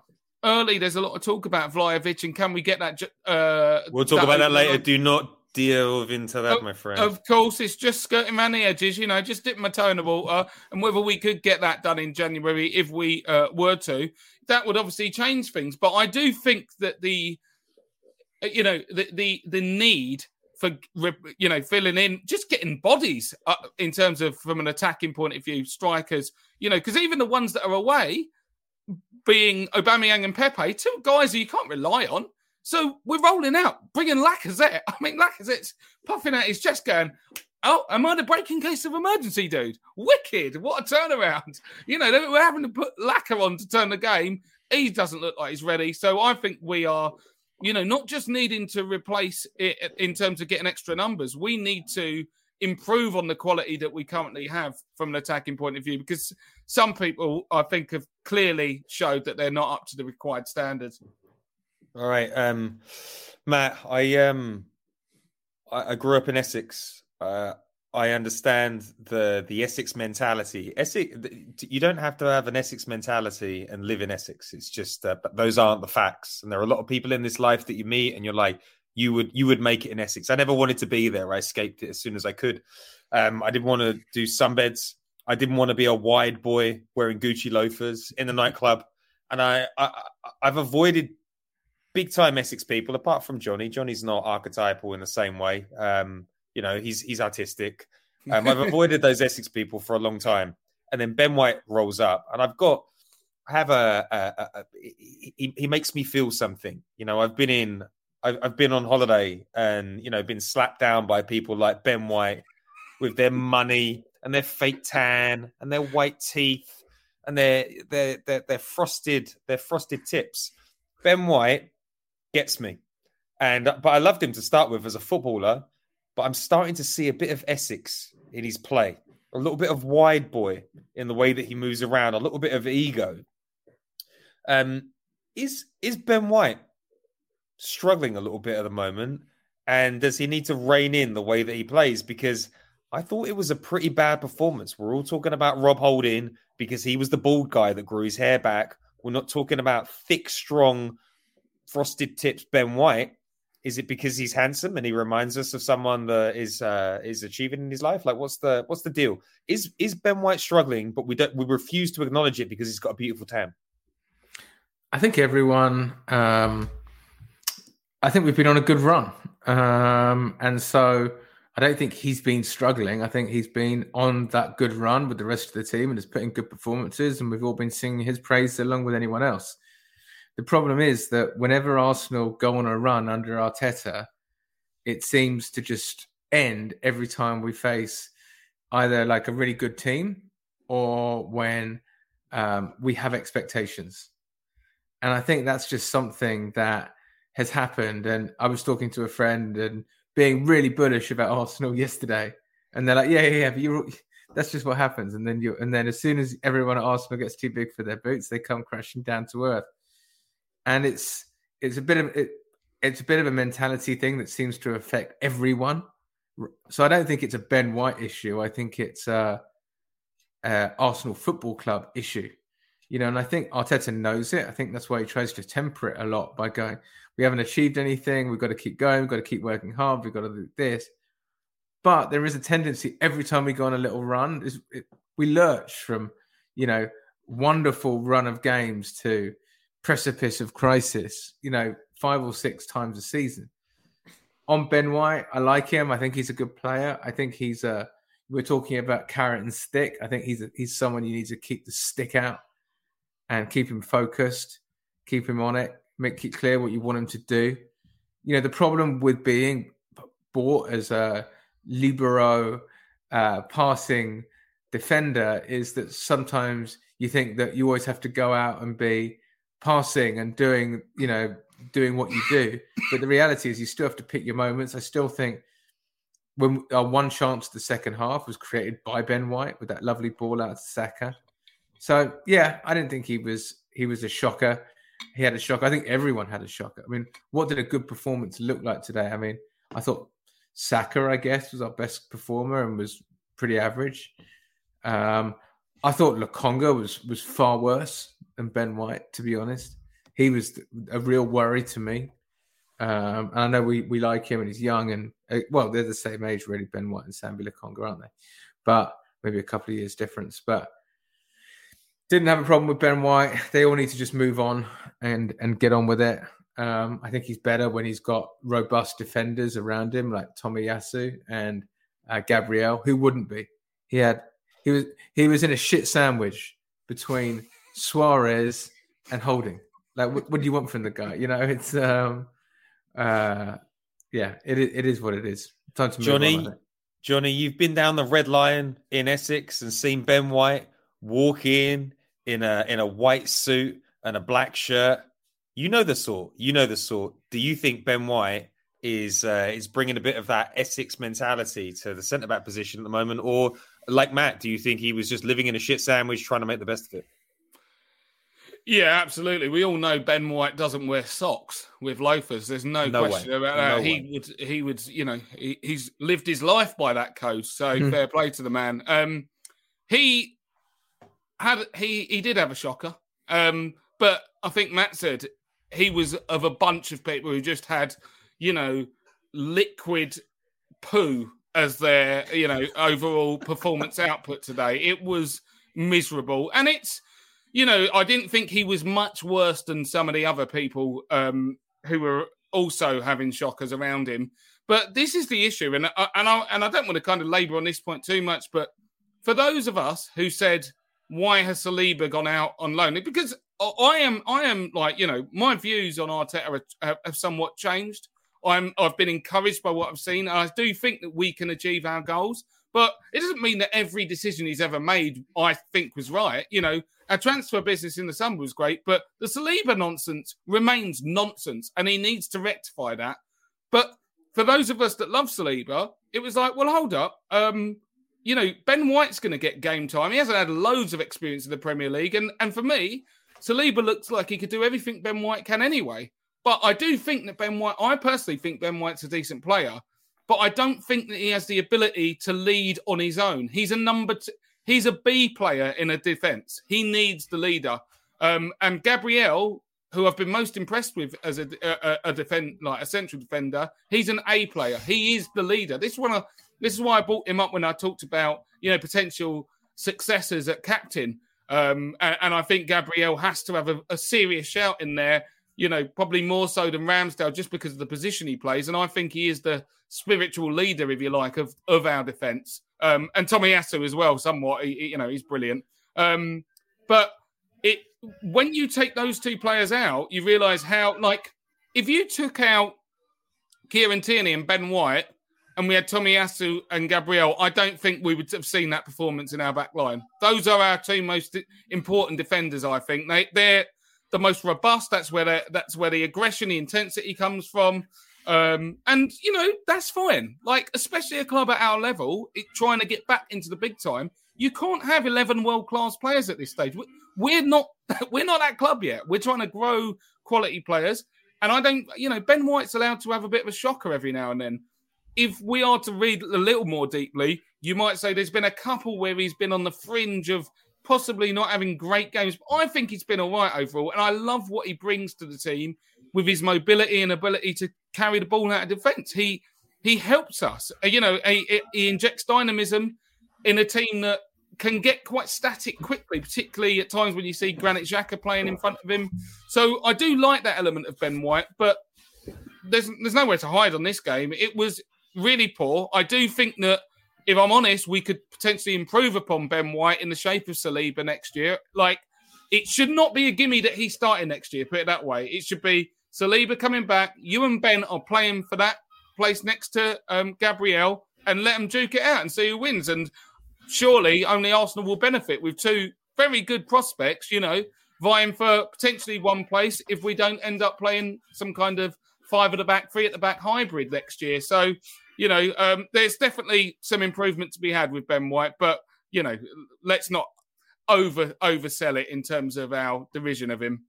early, there's a lot of talk about Vlahovic, and can we get that? Uh, we'll talk that about that later. line? Do not delve into that, of, my friend. Of course, it's just skirting around the edges, you know, just dipping my toe in the water. And whether we could get that done in January, if we uh, were to, that would obviously change things. But I do think that the, you know, the the, the need for, you know, filling in, just getting bodies uh, in terms of, from an attacking point of view, strikers, you know, because even the ones that are away, being Aubameyang and Pepe, two guys who you can't rely on. So we're rolling out, bringing Lacazette. I mean, Lacazette's puffing out his chest going, oh, am I the breaking case of emergency, dude? Wicked. What a turnaround. You know, we're having to put Lacazette on to turn the game. He doesn't look like he's ready. So I think we are, you know, not just needing to replace it in terms of getting extra numbers. We need to improve on the quality that we currently have from an attacking point of view, because some people, I think, have clearly showed that they're not up to the required standards. All right, um, Matt, I um, I, I grew up in Essex. Uh, I understand the the Essex mentality. Essex, you don't have to have an Essex mentality and live in Essex. It's just, uh, but those aren't the facts. And there are a lot of people in this life that you meet, and you're like, you would you would make it in Essex. I never wanted to be there. I escaped it as soon as I could. Um, I didn't want to do sunbeds. I didn't want to be a wide boy wearing Gucci loafers in the nightclub. And I, I I've avoided big time Essex people, apart from Johnny. Johnny's not archetypal in the same way. Um, you know, he's he's artistic. Um, I've avoided those Essex people for a long time. And then Ben White rolls up, and I've got, I have a, a, a, a he, he makes me feel something. You know, I've been in, I've, I've been on holiday, and you know, been slapped down by people like Ben White with their money and their fake tan and their white teeth and their their their, their frosted their frosted tips. Ben White gets me, and but I loved him to start with as a footballer. But I'm starting to see a bit of Essex in his play, a little bit of wide boy in the way that he moves around, a little bit of ego. Um, is is Ben White struggling a little bit at the moment, and does he need to rein in the way that he plays? Because I thought it was a pretty bad performance. We're all talking about Rob Holding because he was the bald guy that grew his hair back. We're not talking about thick, strong, frosted tips Ben White. Is it because he's handsome and he reminds us of someone that is uh, is achieving in his life? Like, what's the what's the deal? Is is Ben White struggling, but we don't we refuse to acknowledge it because he's got a beautiful tan? I think everyone. Um, I think we've been on a good run, um, and so I don't think he's been struggling. I think he's been on that good run with the rest of the team and has put in good performances, and we've all been singing his praise along with anyone else. The problem is that whenever Arsenal go on a run under Arteta, it seems to just end every time we face either like a really good team or when um, we have expectations. And I think that's just something that has happened. And I was talking to a friend and being really bullish about Arsenal yesterday. And they're like, yeah, yeah, yeah, but you're, that's just what happens. And then you, and then as soon as everyone at Arsenal gets too big for their boots, they come crashing down to earth. And it's it's a bit of it, it's a bit of a mentality thing that seems to affect everyone. So I don't think it's a Ben White issue. I think it's a, a Arsenal Football Club issue. You know, and I think Arteta knows it. I think that's why he tries to temper it a lot by going, we haven't achieved anything. We've got to keep going. We've got to keep working hard. We've got to do this. But there is a tendency every time we go on a little run, is it, we lurch from, you know, wonderful run of games to precipice of crisis, you know, five or six times a season. On Ben White, I like him. I think he's a good player. I think he's a, we're talking about carrot and stick. I think he's a, he's someone you need to keep the stick out and keep him focused, keep him on it, make it clear what you want him to do. You know, the problem with being bought as a libero uh, passing defender is that sometimes you think that you always have to go out and be passing and doing, you know, doing what you do. But the reality is you still have to pick your moments. I still think when our one chance the second half was created by Ben White with that lovely ball out to Saka. So, yeah, I didn't think he was he was a shocker. He had a shock. I think everyone had a shocker. I mean, what did a good performance look like today? I mean, I thought Saka, I guess, was our best performer and was pretty average. Um, I thought Lokonga was was far worse than Ben White, to be honest. he was a real worry to me. Um, and I know we we like him and he's young and uh, well, they're the same age really, Ben White and Sambi Lokonga, aren't they? But maybe a couple of years difference. But didn't have a problem with Ben White. They all need to just move on and and get on with it. Um, I think he's better when he's got robust defenders around him, like Tomiyasu and uh, Gabriel. Who wouldn't be? He had he was he was in a shit sandwich between Suarez and Holding. Like, what, what do you want from the guy? You know, it's um, uh, yeah, it it is what it is. Time to move Johnny, on, Johnny, you've been down the Red Lion in Essex and seen Ben White walk in in a in a white suit and a black shirt. You know the sort. You know the sort. Do you think Ben White is uh, is bringing a bit of that Essex mentality to the centre back position at the moment, or like Matt, do you think he was just living in a shit sandwich trying to make the best of it? Yeah, absolutely. We all know Ben White doesn't wear socks with loafers. There's no, no question way. about that. No he way. would, he would, you know, he, he's lived his life by that code. So Hmm. fair play to the man. Um, he had, he, he did have a shocker. Um, but I think Matt said he was of a bunch of people who just had, you know, liquid poo as their, you know, overall performance output today. It was miserable, and it's. You know, I didn't think he was much worse than some of the other people um, who were also having shockers around him. But this is the issue, and I, and I and I don't want to kind of labour on this point too much. But for those of us who said, "Why has Saliba gone out on loan?" Because I am, I am like, you know, my views on Arteta have, have somewhat changed. I'm, I've been encouraged by what I've seen. I do think that we can achieve our goals, but it doesn't mean that every decision he's ever made, I think, was right. You know. Our transfer business in the summer was great, but the Saliba nonsense remains nonsense, and he needs to rectify that. But for those of us that love Saliba, it was like, well, hold up. Um, you know, Ben White's going to get game time. He hasn't had loads of experience in the Premier League. And, and for me, Saliba looks like he could do everything Ben White can anyway. But I do think that Ben White, I personally think Ben White's a decent player, but I don't think that he has the ability to lead on his own. He's a number two. He's a B player in a defence. He needs the leader. Um, and Gabriel, who I've been most impressed with as a, a, a defend, like a central defender, he's an A player. He is the leader. This is one of, this is why I brought him up when I talked about, you know, potential successors at captain. Um, and, and I think Gabriel has to have a, a serious shout in there. You know, probably more so than Ramsdale, just because of the position he plays. And I think he is the spiritual leader, if you like, of of our defence. Um, and Tomiyasu as well, somewhat. He, you know, he's brilliant. Um, but it when you take those two players out, you realise how, like, if you took out Kieran Tierney and Ben White, and we had Tomiyasu and Gabriel, I don't think we would have seen that performance in our back line. Those are our two most important defenders, I think. They, they're the most robust. That's where that's where the aggression, the intensity comes from. Um, and, you know, that's fine. Like, especially a club at our level, it, trying to get back into the big time, you can't have eleven world-class players at this stage. We're not, we're not that club yet. We're trying to grow quality players. And I don't, you know, Ben White's allowed to have a bit of a shocker every now and then. If we are to read a little more deeply, you might say there's been a couple where he's been on the fringe of possibly not having great games. But I think he's been all right overall. And I love what he brings to the team with his mobility and ability to carry the ball out of defence. He he helps us. You know, he, he injects dynamism in a team that can get quite static quickly, particularly at times when you see Granit Xhaka playing in front of him. So I do like that element of Ben White, but there's there's nowhere to hide on this game. It was really poor. I do think that, if I'm honest, we could potentially improve upon Ben White in the shape of Saliba next year. Like, it should not be a gimme that he's starting next year, put it that way. It should be Saliba coming back. You and Ben are playing for that place next to um, Gabriel, and let them duke it out and see who wins. And surely only Arsenal will benefit with two very good prospects, you know, vying for potentially one place if we don't end up playing some kind of five at the back, three at the back hybrid next year. So, you know, um, there's definitely some improvement to be had with Ben White, but, you know, let's not over oversell it in terms of our derision of him.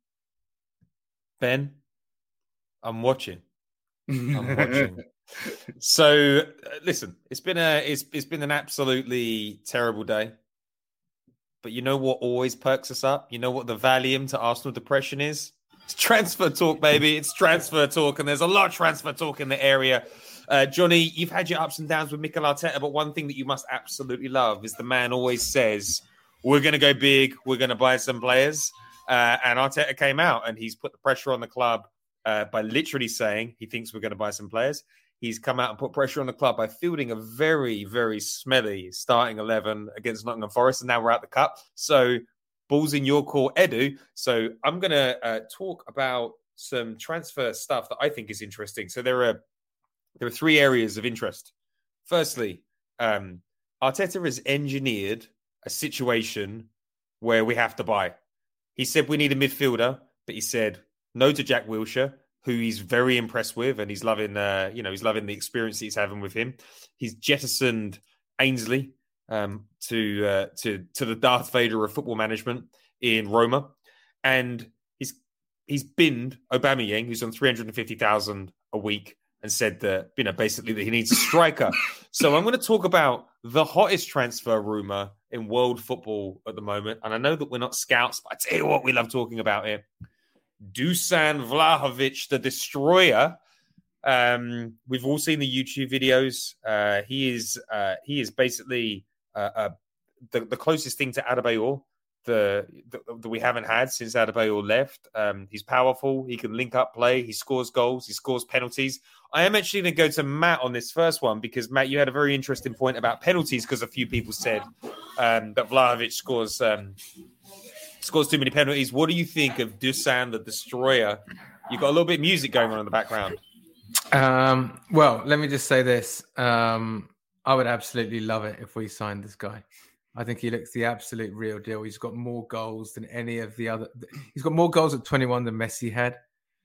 Ben, I'm watching. I'm watching. So, uh, listen, it's been a it's it's been an absolutely terrible day. But you know what always perks us up? You know what the Valium to Arsenal depression is? It's transfer talk, baby. It's transfer talk, and there's a lot of transfer talk in the area. Uh, Johnny, you've had your ups and downs with Mikel Arteta, but one thing that you must absolutely love is the man always says, we're going to go big, we're going to buy some players. Uh, and Arteta came out, and he's put the pressure on the club uh, by literally saying he thinks we're going to buy some players. He's come out and put pressure on the club by fielding a very, very smelly starting eleven against Nottingham Forest, and now we're at the Cup. So, ball's in your court, Edu. So, I'm going to uh, talk about some transfer stuff that I think is interesting. So, there are there are three areas of interest. Firstly, um, Arteta has engineered a situation where we have to buy. He said we need a midfielder, but he said no to Jack Wilshere, who he's very impressed with, and he's loving, uh, you know, he's loving the experience he's having with him. He's jettisoned Ainsley um, to uh, to to the Darth Vader of football management in Roma, and he's he's binned Aubameyang, who's on three hundred fifty thousand a week, and said that, you know, basically that he needs a striker. So I'm going to talk about the hottest transfer rumor in world football at the moment, and I know that we're not scouts, but I tell you what, we love talking about it. Dusan Vlahovic, the destroyer. Um, we've all seen the YouTube videos. Uh, he is uh, he is basically uh, uh, the, the closest thing to Adebayor the, the, that we haven't had since Adebayor left. Um, he's powerful. He can link up play. He scores goals. He scores penalties. I am actually going to go to Matt on this first one because, Matt, you had a very interesting point about penalties because a few people said um, that Vlahovic scores... Um, Scores too many penalties. What do you think of Dusan the Destroyer? You've got a little bit of music going on in the background. Um, well, let me just say this. Um, I would absolutely love it if we signed this guy. I think he looks the absolute real deal. He's got more goals than any of the other. He's got more goals at twenty-one than Messi had.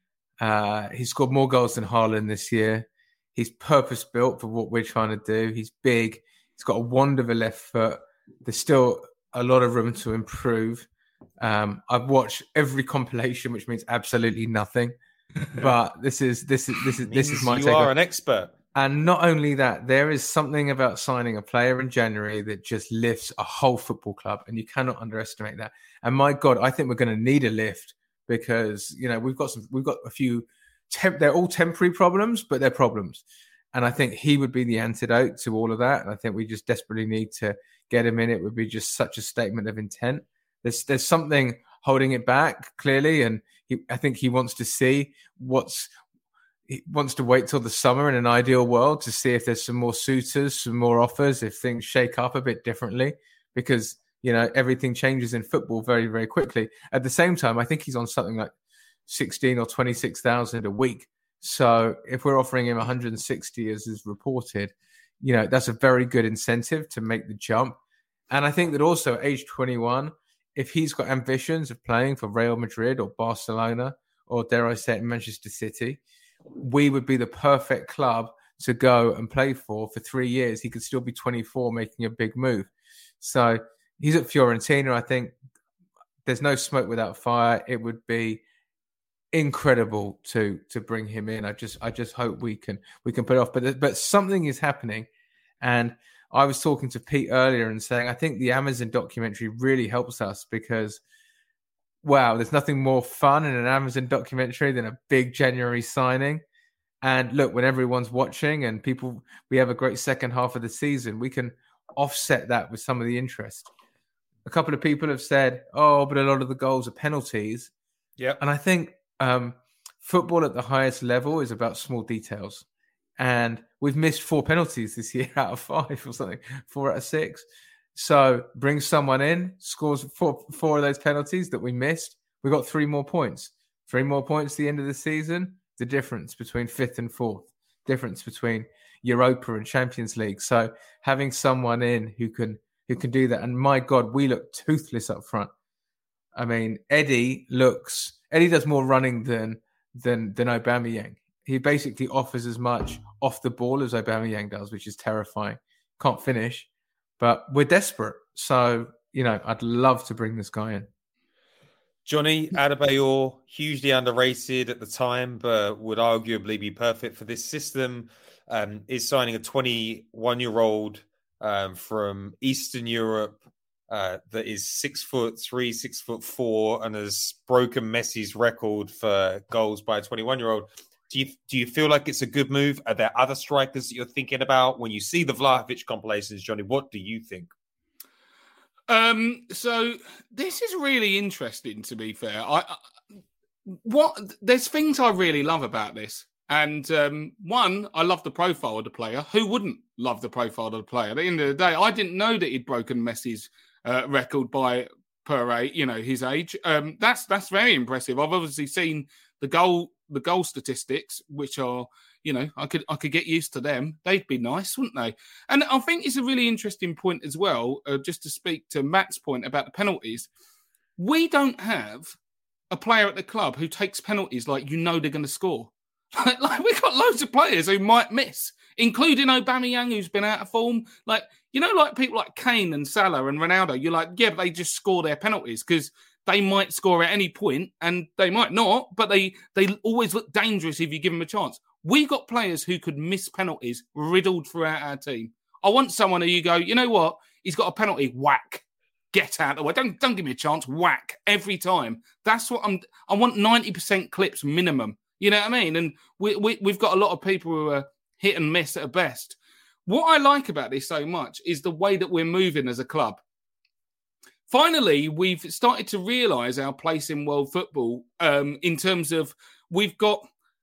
Uh, he's scored more goals than Haaland this year. He's purpose-built for what we're trying to do. He's big. He's got a wand of a left foot. There's still a lot of room to improve. Um, I've watched every compilation, which means absolutely nothing. But this is this is this is this is my you take. You are on. an expert, and not only that, there is something about signing a player in January that just lifts a whole football club, and you cannot underestimate that. And my God, I think we're going to need a lift because you know we've got some, we've got a few. Temp, they're all temporary problems, but they're problems. And I think he would be the antidote to all of that. And I think we just desperately need to get him in. It would be just such a statement of intent. There's there's something holding it back clearly, and he, I think he wants to see what's he wants to wait till the summer in an ideal world to see if there's some more suitors, some more offers, if things shake up a bit differently, because you know everything changes in football very very quickly. At the same time, I think he's on something like sixteen or twenty six thousand a week. So if we're offering him one hundred sixty as is reported, you know that's a very good incentive to make the jump. And I think that also at age twenty-one. If he's got ambitions of playing for Real Madrid or Barcelona or, dare I say it, Manchester City, we would be the perfect club to go and play for for three years. He could still be twenty-four making a big move. So he's at Fiorentina. I think there's no smoke without fire. It would be incredible to to bring him in. I just I just hope we can we can put it off. But, but something is happening. And I was talking to Pete earlier and saying, I think the Amazon documentary really helps us because, wow, there's nothing more fun in an Amazon documentary than a big January signing. And look, when everyone's watching and people, we have a great second half of the season, we can offset that with some of the interest. A couple of people have said, oh, but a lot of the goals are penalties. Yeah. And I think um, football at the highest level is about small details. And we've missed four penalties this year out of five or something, four out of six. So bring someone in, scores four, four of those penalties that we missed. We got three more points. Three more points at the end of the season. The difference between fifth and fourth. Difference between Europa and Champions League. So having someone in who can who can do that. And my God, we look toothless up front. I mean, Eddie looks... Eddie does more running than than than Aubameyang. He basically offers as much off the ball as Aubameyang does, which is terrifying. Can't finish, but we're desperate. So, you know, I'd love to bring this guy in. Johnny Adebayor, hugely underrated at the time, but would arguably be perfect for this system, um, is signing a twenty-one-year-old um, from Eastern Europe uh, that is six foot three, six foot four, and has broken Messi's record for goals by a twenty-one-year-old. Do you do you feel like it's a good move? Are there other strikers that you're thinking about when you see the Vlahovic compilations, Johnny? What do you think? Um, so this is really interesting. To be fair, I, I what there's things I really love about this. And um, one, I love the profile of the player. Who wouldn't love the profile of the player? At the end of the day, I didn't know that he'd broken Messi's uh, record by per eight, you know, his age. Um, that's that's very impressive. I've obviously seen the goal the goal statistics, which are, you know, I could I could get used to them. They'd be nice, wouldn't they? And I think it's a really interesting point as well, uh, just to speak to Matt's point about the penalties. We don't have a player at the club who takes penalties like you know they're going to score. Like, like we've got loads of players who might miss, including Aubameyang, who's been out of form. Like, you know, like people like Kane and Salah and Ronaldo, you're like, yeah, but they just score their penalties because they might score at any point and they might not, but they, they always look dangerous if you give them a chance. We got players who could miss penalties riddled throughout our team. I want someone who you go, you know what? He's got a penalty, whack. Get out of the way. Don't, don't give me a chance, whack, every time. That's what I'm, I want ninety percent clips minimum. You know what I mean? And we, we, we've got a lot of people who are hit and miss at best. What I like about this so much is the way that we're moving as a club. Finally, we've started to realise our place in world football um, in terms of we've got...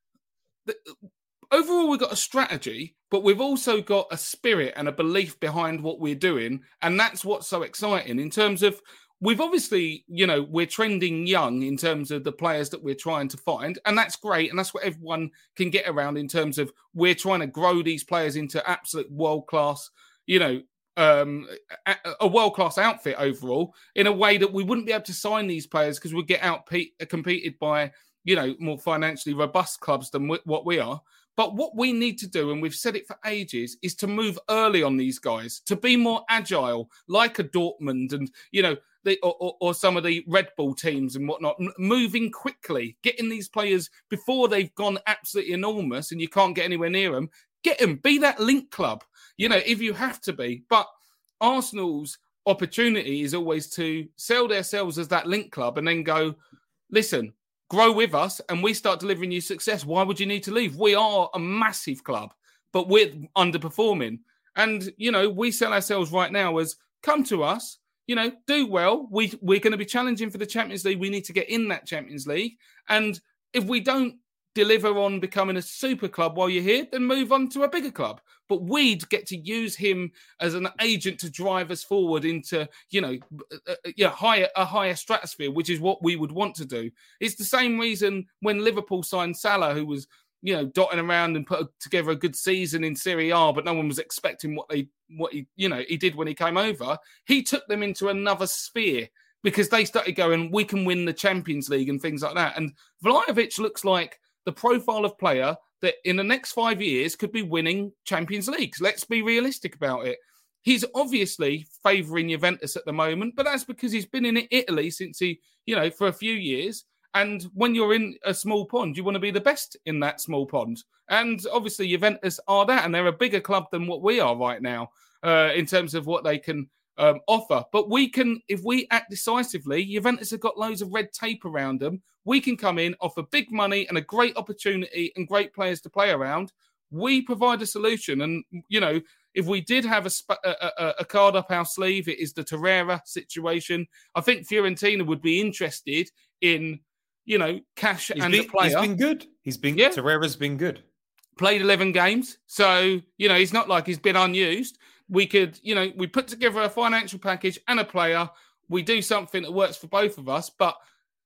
Overall, we've got a strategy, but we've also got a spirit and a belief behind what we're doing. And that's what's so exciting in terms of... We've obviously, you know, we're trending young in terms of the players that we're trying to find. And that's great. And that's what everyone can get around in terms of we're trying to grow these players into absolute world-class, you know, um, a, a world-class outfit overall in a way that we wouldn't be able to sign these players because we'd get out competed by, you know, more financially robust clubs than w- what we are. But what we need to do, and we've said it for ages, is to move early on these guys, to be more agile, like a Dortmund and, you know, the, or, or, or some of the Red Bull teams and whatnot, m- moving quickly, getting these players before they've gone absolutely enormous and you can't get anywhere near them. Get them, be that link club, you know, if you have to be. But Arsenal's opportunity is always to sell themselves as that link club and then go, listen, grow with us and we start delivering you success. Why would you need to leave? We are a massive club, but we're underperforming. And, you know, we sell ourselves right now as come to us, you know, do well. We, we're going to be challenging for the Champions League. We need to get in that Champions League. And if we don't deliver on becoming a super club while you're here, then move on to a bigger club. But we'd get to use him as an agent to drive us forward into, you know, a, a, a, higher, a higher stratosphere, which is what we would want to do. It's the same reason when Liverpool signed Salah, who was, you know, dotting around and put together a good season in Serie A, but no one was expecting what they, what he, you know, he did when he came over. He took them into another sphere because they started going, we can win the Champions League and things like that. And Vlahovic looks like the profile of player that in the next five years could be winning Champions Leagues. Let's be realistic about it. He's obviously favouring Juventus at the moment, but that's because he's been in Italy since he, you know, for a few years. And when you're in a small pond, you want to be the best in that small pond. And obviously Juventus are that, and they're a bigger club than what we are right now uh, in terms of what they can um, offer. But we can, if we act decisively, Juventus have got loads of red tape around them. We can come in, offer big money and a great opportunity and great players to play around. We provide a solution. And, you know, if we did have a, sp- a, a, a card up our sleeve, it is the Torreira situation. I think Fiorentina would be interested in, you know, cash he's and been, the player. He's been good. He's been, yeah. Torreira's been good. Played eleven games. So, you know, he's not like he's been unused. We could, you know, we put together a financial package and a player. We do something that works for both of us, but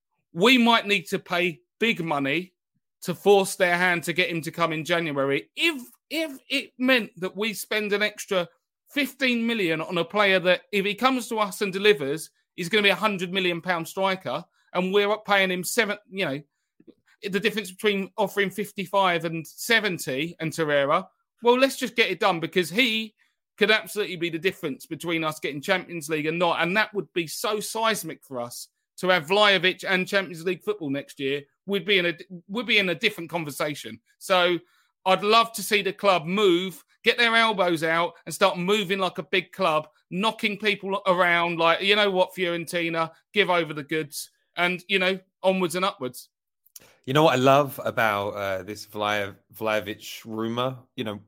we might need to pay big money to force their hand to get him to come in January. If if it meant that we spend an extra fifteen million on a player that, if he comes to us and delivers, he's going to be a hundred million pound striker, and we're paying him seven, you know, the difference between offering fifty-five and seventy and Torreira, well, let's just get it done, because he could absolutely be the difference between us getting Champions League and not. And that would be so seismic for us to have Vlahovic and Champions League football next year. We'd be in a, we'd be in a different conversation. So I'd love to see the club move, get their elbows out and start moving like a big club, knocking people around like, you know what, Fiorentina, give over the goods and, you know, onwards and upwards. You know what I love about uh, this Vlahovic Vlahovic rumor? You know,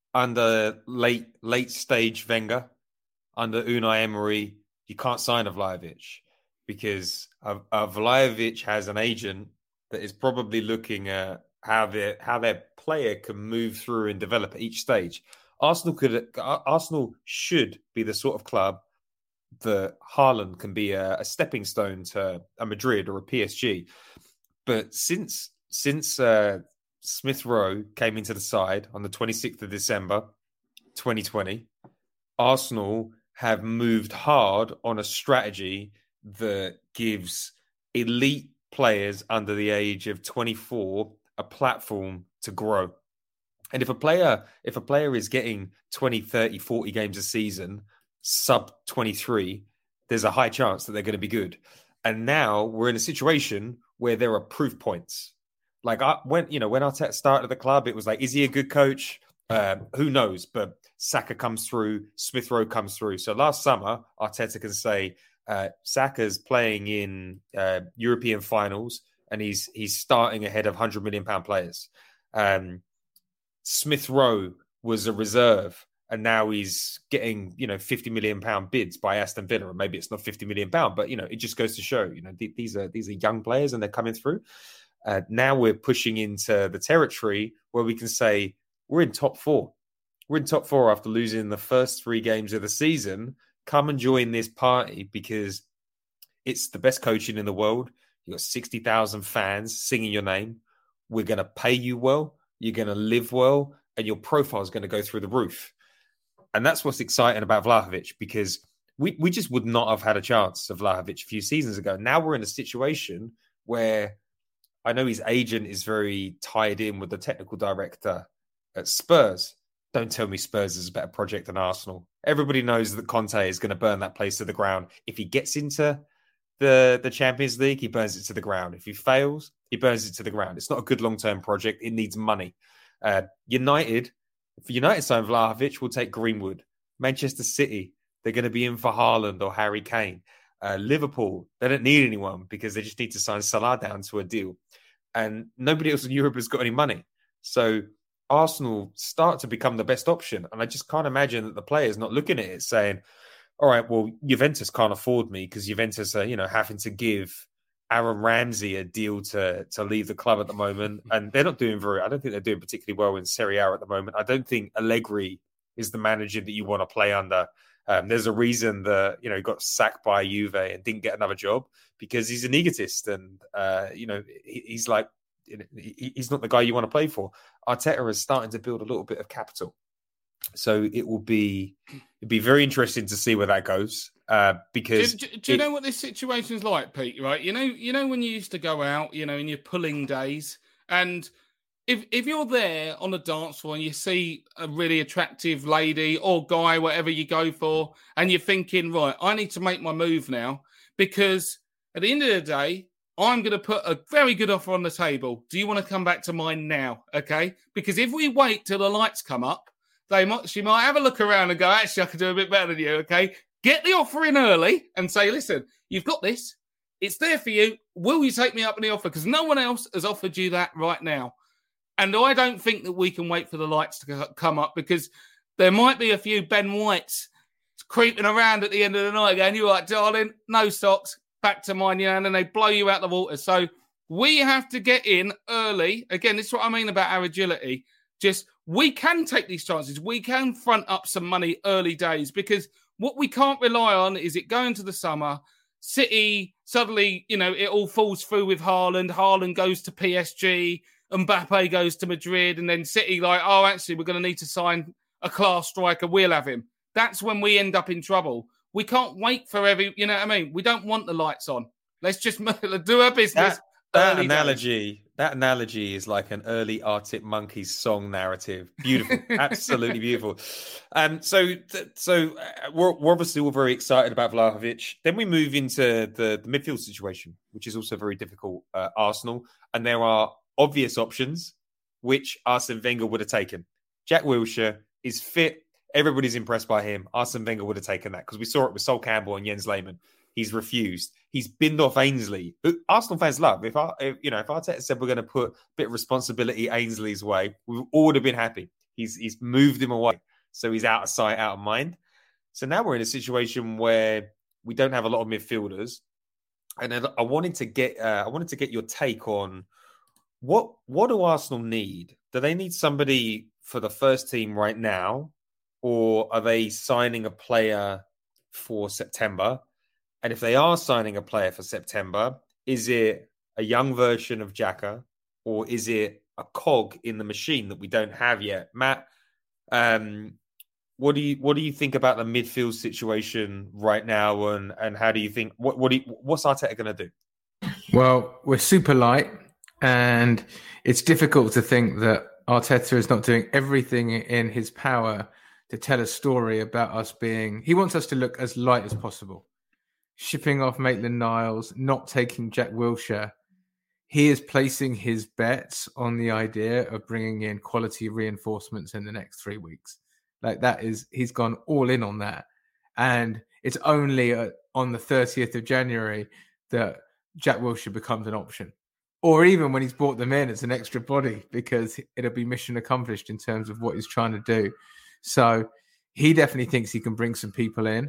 under late late stage Wenger, under Unai Emery, you can't sign a Vlahovic because a, a Vlahovic has an agent that is probably looking at how their how their player can move through and develop at each stage. Arsenal could Arsenal should be the sort of club that Haaland can be a, a stepping stone to a Madrid or a P S G. But since since uh, Smith Rowe came into the side on the twenty-sixth of December, twenty twenty, Arsenal have moved hard on a strategy that gives elite players under the age of twenty-four a platform to grow. And if a player if a player is getting twenty, thirty, forty games a season, sub twenty-three, there's a high chance that they're going to be good. And now we're in a situation where there are proof points. Like I, when you know when Arteta started the club, it was like, is he a good coach? Um, who knows? But Saka comes through, Smith Rowe comes through. So last summer, Arteta can say uh, Saka's playing in uh, European finals, and he's he's starting ahead of one hundred million pound players. Um, Smith Rowe was a reserve, and now he's getting, you know, fifty million pound bids by Aston Villa. And maybe it's not fifty million pound, but, you know, it just goes to show, you know, th- these are these are young players and they're coming through. Uh, now we're pushing into the territory where we can say we're in top four. We're in top four after losing the first three games of the season. Come and join this party because it's the best coaching in the world. You've got sixty thousand fans singing your name. We're going to pay you well. You're going to live well, and your profile is going to go through the roof. And that's what's exciting about Vlahovic, because we, we just would not have had a chance of Vlahovic a few seasons ago. Now we're in a situation where I know his agent is very tied in with the technical director at Spurs. Don't tell me Spurs is a better project than Arsenal. Everybody knows that Conte is going to burn that place to the ground. If he gets into the, the Champions League, he burns it to the ground. If he fails, he burns it to the ground. It's not a good long-term project. It needs money. Uh, United, if United sign Vlahovic, will take Greenwood. Manchester City, they're going to be in for Haaland or Harry Kane. Uh, Liverpool, they don't need anyone because they just need to sign Salah down to a deal. And nobody else in Europe has got any money. So Arsenal start to become the best option. And I just can't imagine that the players not looking at it saying, all right, well, Juventus can't afford me because Juventus are, you know, having to give Aaron Ramsey a deal to to leave the club at the moment. And they're not doing very, I don't think they're doing particularly well in Serie A at the moment. I don't think Allegri is the manager that you want to play under. Um, there's a reason that, you know, he got sacked by Juve and didn't get another job because he's an egotist. And, uh, you know, he, he's like, he's not the guy you want to play for. Arteta is starting to build a little bit of capital. So it will be it'd be very interesting to see where that goes. Uh, because do, do, do you it, know what this situation's like, Pete? Right? You know, you know when you used to go out, you know, in your pulling days, and if if you're there on the dance floor and you see a really attractive lady or guy, whatever you go for, and you're thinking, right, I need to make my move now because at the end of the day, I'm going to put a very good offer on the table. Do you want to come back to mine now? Okay, because if we wait till the lights come up, they might she might have a look around and go, actually, I could do a bit better than you. Okay. Get the offer in early and say, listen, you've got this. It's there for you. Will you take me up on the offer? Because no one else has offered you that right now. And I don't think that we can wait for the lights to come up because there might be a few Ben Whites creeping around at the end of the night going, you're right, darling, no socks, back to mine, you know, and then they blow you out the water. So we have to get in early. Again, this is what I mean about our agility. Just we can take these chances. We can front up some money early days because what we can't rely on is it going to the summer, City, suddenly, you know, it all falls through with Haaland. Haaland goes to P S G, Mbappe goes to Madrid, and then City like, oh, actually, we're going to need to sign a class striker. We'll have him. That's when we end up in trouble. We can't wait for every, you know what I mean? We don't want the lights on. Let's just do our business. That, that analogy, days. that analogy is like an early Arctic Monkeys song narrative. Beautiful, absolutely beautiful. Um, so, so uh, we're, we're obviously all very excited about Vlahovic. Then we move into the, the midfield situation, which is also very difficult. Uh, Arsenal, and there are obvious options which Arsene Wenger would have taken. Jack Wilshere is fit. Everybody's impressed by him. Arsene Wenger would have taken that because we saw it with Sol Campbell and Jens Lehmann. He's refused. He's binned off Ainsley, who Arsenal fans love. If, if you know, if Arteta said we're going to put a bit of responsibility Ainsley's way, we all would have been happy. He's he's moved him away, so he's out of sight, out of mind. So now we're in a situation where we don't have a lot of midfielders, and I wanted to get uh, I wanted to get your take on what what do Arsenal need? Do they need somebody for the first team right now? Or are they signing a player for September? And if they are signing a player for September, is it a young version of Xhaka? Or is it a cog in the machine that we don't have yet? Matt, um, what do you what do you think about the midfield situation right now? And, and how do you think, what, what do you, what's Arteta going to do? Well, we're super light. And it's difficult to think that Arteta is not doing everything in his power to tell a story about us being... He wants us to look as light as possible. Shipping off Maitland-Niles, not taking Jack Wilshere. He is placing his bets on the idea of bringing in quality reinforcements in the next three weeks. Like that is... He's gone all in on that. And it's only uh, on the thirtieth of January that Jack Wilshere becomes an option. Or even when he's brought them in as an extra body, because it'll be mission accomplished in terms of what he's trying to do. So he definitely thinks he can bring some people in.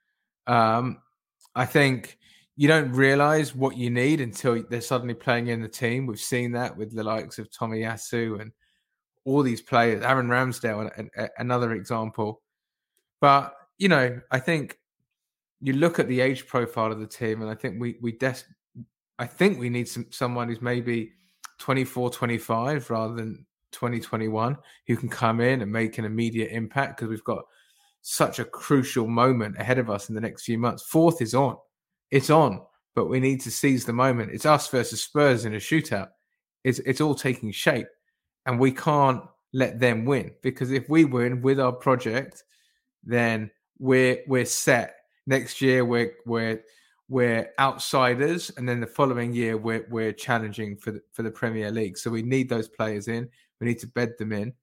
Um, I think you don't realise what you need until they're suddenly playing in the team. We've seen that with the likes of Tomiyasu and all these players. Aaron Ramsdale, and, and, another example. But, you know, I think you look at the age profile of the team, and I think we we des- I think we need some someone who's maybe twenty-four, twenty-five rather than twenty, twenty-one, who can come in and make an immediate impact because we've got such a crucial moment ahead of us in the next few months. Fourth is on. It's on, but we need to seize the moment. It's us versus Spurs in a shootout. It's, it's all taking shape, and we can't let them win, because if we win with our project, then we're we're set. Next year, we're we're we're outsiders, and then the following year, we're we're challenging for the, for the Premier League. So we need those players in. We need to bed them in.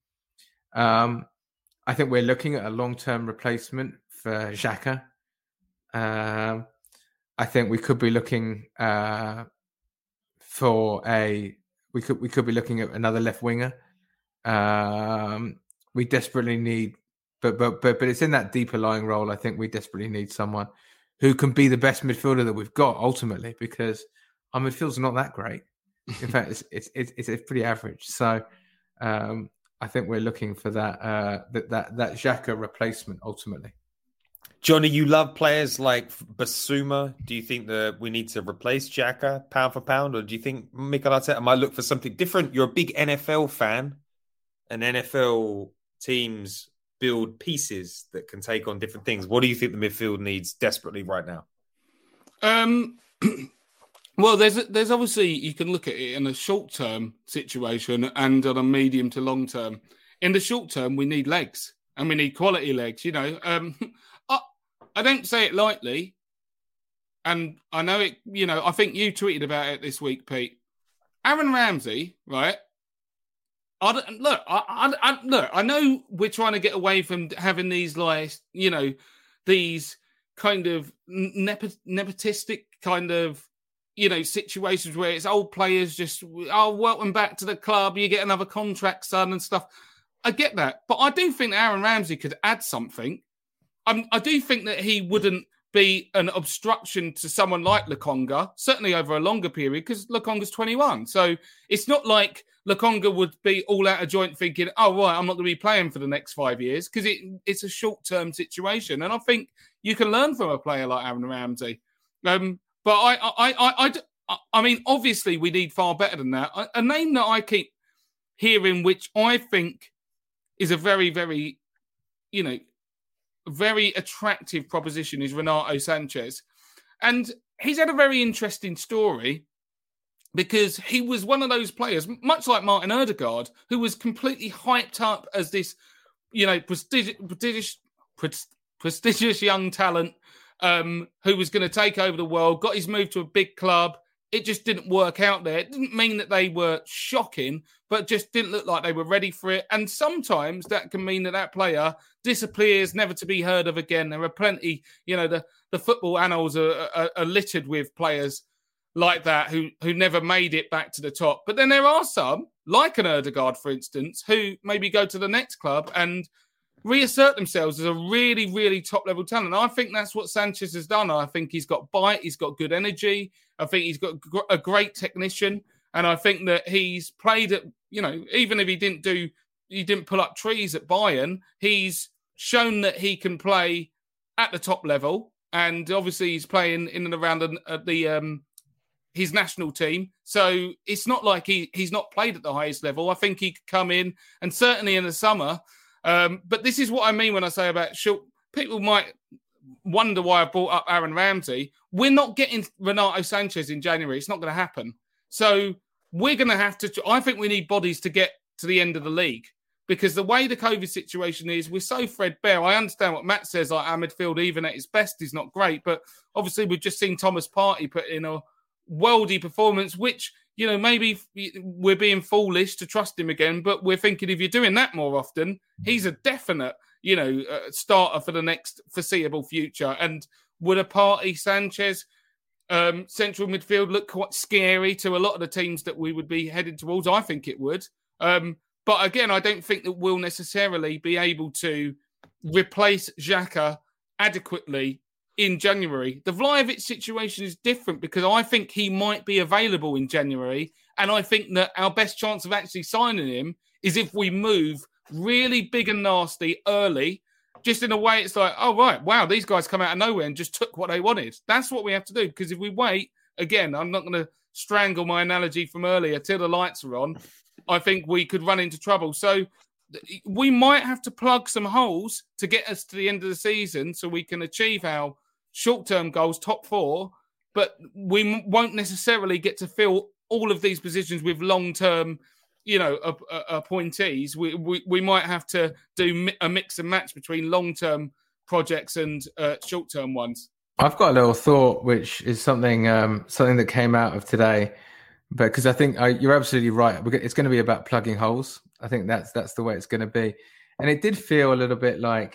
Um, I think we're looking at a long-term replacement for Xhaka. Um, I think we could be looking uh, for a we could we could be looking at another left winger. Um, we desperately need, but but but but it's in that deeper lying role. I think we desperately need someone who can be the best midfielder that we've got ultimately, because our midfield's not that great. In fact, it's it's it's, it's pretty average. So. Um, I think we're looking for that uh, that that that Xhaka replacement ultimately. Johnny, you love players like Basuma. Do you think that we need to replace Xhaka pound for pound, or do you think Mikel Arteta might look for something different? You're a big N F L fan, and N F L teams build pieces that can take on different things. What do you think the midfield needs desperately right now? Um. Well, there's there's obviously, you can look at it in a short-term situation and on a medium to long-term. In the short term, we need legs, and we need quality legs, you know. Um, I, I don't say it lightly, and I know it, you know, I think you tweeted about it this week, Pete. Aaron Ramsey, right? I don't, look, I, I, I, look, I know we're trying to get away from having these, like, you know, these kind of nepot- nepotistic kind of, you know, situations where it's old players just, oh, welcome back to the club, you get another contract, son, and stuff. I get that. But I do think Aaron Ramsey could add something. I'm, I do think that he wouldn't be an obstruction to someone like Lokonga, certainly over a longer period, because Lokonga's twenty-one. So it's not like Lokonga would be all out of joint thinking, oh, right, I'm not going to be playing for the next five years, because it, it's a short-term situation. And I think you can learn from a player like Aaron Ramsey. Um, But I, I, I, I, I mean, obviously, we need far better than that. A, a name that I keep hearing, which I think is a very, very, you know, very attractive proposition, is Renato Sanchez. And he's had a very interesting story, because he was one of those players, much like Martin Ødegaard, who was completely hyped up as this, you know, prestigious, prestigious, prestigious young talent. Um, who was going to take over the world, got his move to a big club, it just didn't work out there. It didn't mean that they were shocking, but just didn't look like they were ready for it. And sometimes that can mean that that player disappears, never to be heard of again. There are plenty, you know, the, the football annals are, are, are littered with players like that who, who never made it back to the top. But then there are some, like an Ødegaard, for instance, who maybe go to the next club and reassert themselves as a really, really top-level talent. I think that's what Sanchez has done. I think he's got bite, he's got good energy. I think he's got a great technician. And I think that he's played at, you know, even if he didn't do, he didn't pull up trees at Bayern, he's shown that he can play at the top level. And obviously he's playing in and around the, uh, the um, his national team. So it's not like he he's not played at the highest level. I think he could come in, and certainly in the summer. Um, but this is what I mean when I say about short. People might wonder why I brought up Aaron Ramsey. We're not getting Renato Sanchez in January. It's not going to happen. So we're going to have to... I think we need bodies to get to the end of the league, because the way the COVID situation is, we're so threadbare. I understand what Matt says, like our midfield, even at its best, is not great. But obviously we've just seen Thomas Partey put in a worldy performance, which, you know, maybe we're being foolish to trust him again, but we're thinking if you're doing that more often, he's a definite, you know, uh, starter for the next foreseeable future. And would a Partey, Sanchez, um, central midfield look quite scary to a lot of the teams that we would be heading towards? I think it would. Um, but again, I don't think that we'll necessarily be able to replace Xhaka adequately in January. The Vlahovic situation is different because I think he might be available in January, and I think that our best chance of actually signing him is if we move really big and nasty early, just in a way it's like, oh, right, wow, these guys come out of nowhere and just took what they wanted. That's what we have to do, because if we wait, again, I'm not going to strangle my analogy from earlier till the lights are on, I think we could run into trouble. So we might have to plug some holes to get us to the end of the season so we can achieve our short-term goals, top four, but we won't necessarily get to fill all of these positions with long-term, you know, uh, uh, appointees. We, we we might have to do a mix and match between long-term projects and uh, short-term ones. I've got a little thought, which is something um, something that came out of today, but because I think uh, you're absolutely right. It's going to be about plugging holes. I think that's that's the way it's going to be, and it did feel a little bit like.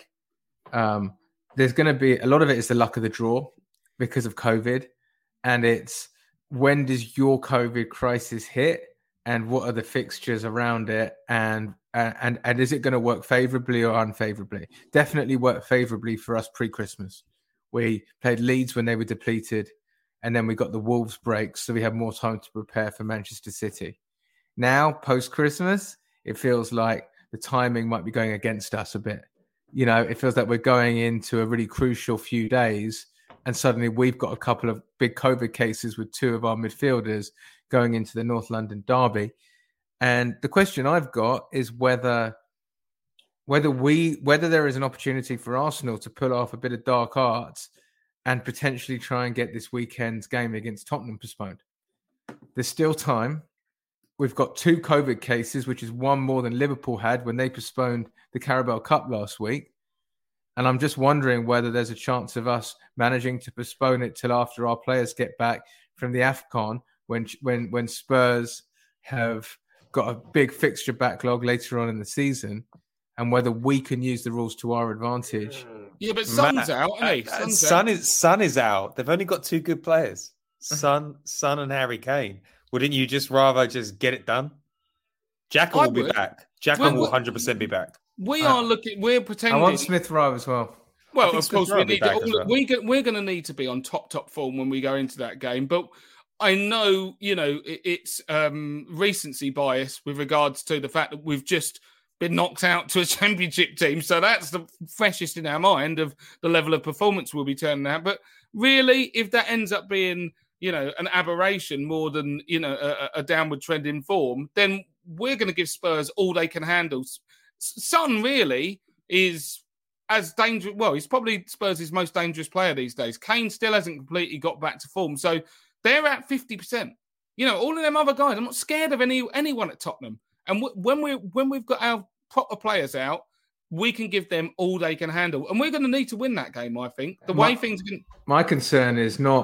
Um, There's going to be a lot of it is the luck of the draw because of COVID. And it's when does your COVID crisis hit and what are the fixtures around it? And, and, and is it going to work favorably or unfavorably? Definitely work favorably for us pre-Christmas. We played Leeds when they were depleted, and then we got the Wolves break. So we had more time to prepare for Manchester City. Now, post-Christmas, it feels like the timing might be going against us a bit. You know, it feels like we're going into a really crucial few days, and suddenly we've got a couple of big COVID cases with two of our midfielders going into the North London derby. And the question I've got is whether whether we whether there is an opportunity for Arsenal to pull off a bit of dark arts and potentially try and get this weekend's game against Tottenham postponed. There's still time. We've got two COVID cases, which is one more than Liverpool had when they postponed the Carabao Cup last week. And I'm just wondering whether there's a chance of us managing to postpone it till after our players get back from the AFCON, when when when Spurs have got a big fixture backlog later on in the season, and whether we can use the rules to our advantage. Yeah, but Son's Matt, out, isn't he? uh, Son's Son out. is Son is out. They've only got two good players, Son, Son, and Harry Kane. Wouldn't you just rather just get it done? Xhaka I will be would. back. Xhaka Well, will well- one hundred percent be back. We Uh, are looking, we're I pretending. want Smith Rowe as well. Well, I think of course, Smith Rowe we will be need back all, as well. we go, we're going to need to be on top, top form when we go into that game. But I know, you know, it, it's um, recency bias with regards to the fact that we've just been knocked out to a championship team. So that's the freshest in our mind of the level of performance we'll be turning out. But really, if that ends up being, you know, an aberration more than, you know, a, a downward trend in form, then we're going to give Spurs all they can handle. S- Son really is as dangerous. Well, he's probably Spurs' most dangerous player these days. Kane still hasn't completely got back to form. So they're at fifty percent. You know, all of them other guys, I'm not scared of any anyone at Tottenham. And w- when, we, when we've got our proper players out, we can give them all they can handle. And we're going to need to win that game, I think. The way My- things are going My concern is not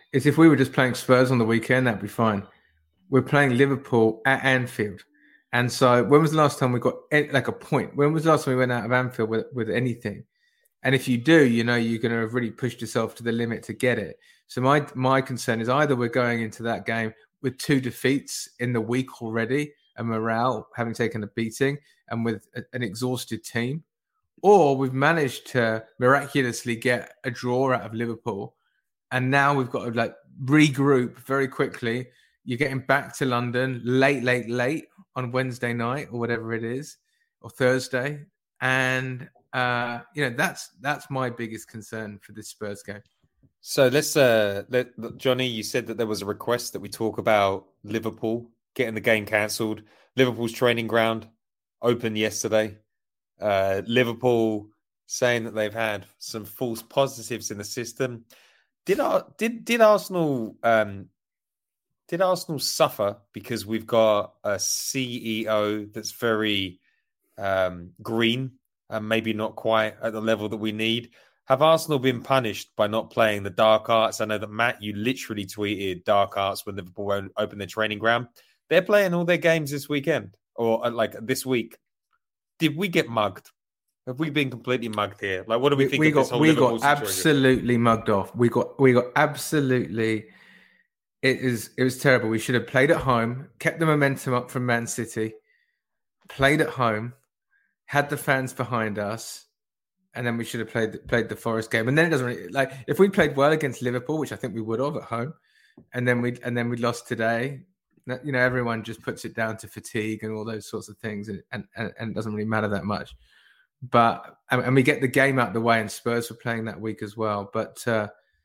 is if we were just playing Spurs on the weekend, that'd be fine. We're playing Liverpool at Anfield. And so when was the last time we got like a point? When was the last time we went out of Anfield with, with anything? And if you do, you know, you're going to have really pushed yourself to the limit to get it. So my my concern is either we're going into that game with two defeats in the week already, and morale having taken a beating, and with a, an exhausted team, or we've managed to miraculously get a draw out of Liverpool, and now we've got to like regroup very quickly. You're getting back to London late, late, late on Wednesday night or whatever it is, or Thursday, and uh, you know that's that's my biggest concern for this Spurs game. So let's, uh, let Johnny. You said that there was a request that we talk about Liverpool getting the game cancelled. Liverpool's training ground opened yesterday. Uh, Liverpool saying that they've had some false positives in the system. Did our, did did Arsenal um, did Arsenal suffer because we've got a C E O that's very um, green and maybe not quite at the level that we need? Have Arsenal been punished by not playing the dark arts? I know that, Matt, you literally tweeted dark arts when Liverpool opened their training ground. They're playing all their games this weekend, or like this week. Did we get mugged? Have we been completely mugged here? Like, what do we think we of got, this whole we Liverpool got situation? absolutely mugged off. We got we got absolutely. It is it was terrible. We should have played at home, kept the momentum up from Man City, played at home, had the fans behind us, and then we should have played played the Forest game. And then it doesn't really, like if we played well against Liverpool, which I think we would have at home, and then we and then we lost today. You know, everyone just puts it down to fatigue and all those sorts of things, and and, and it doesn't really matter that much. But and we get the game out of the way, and Spurs were playing that week as well. But uh,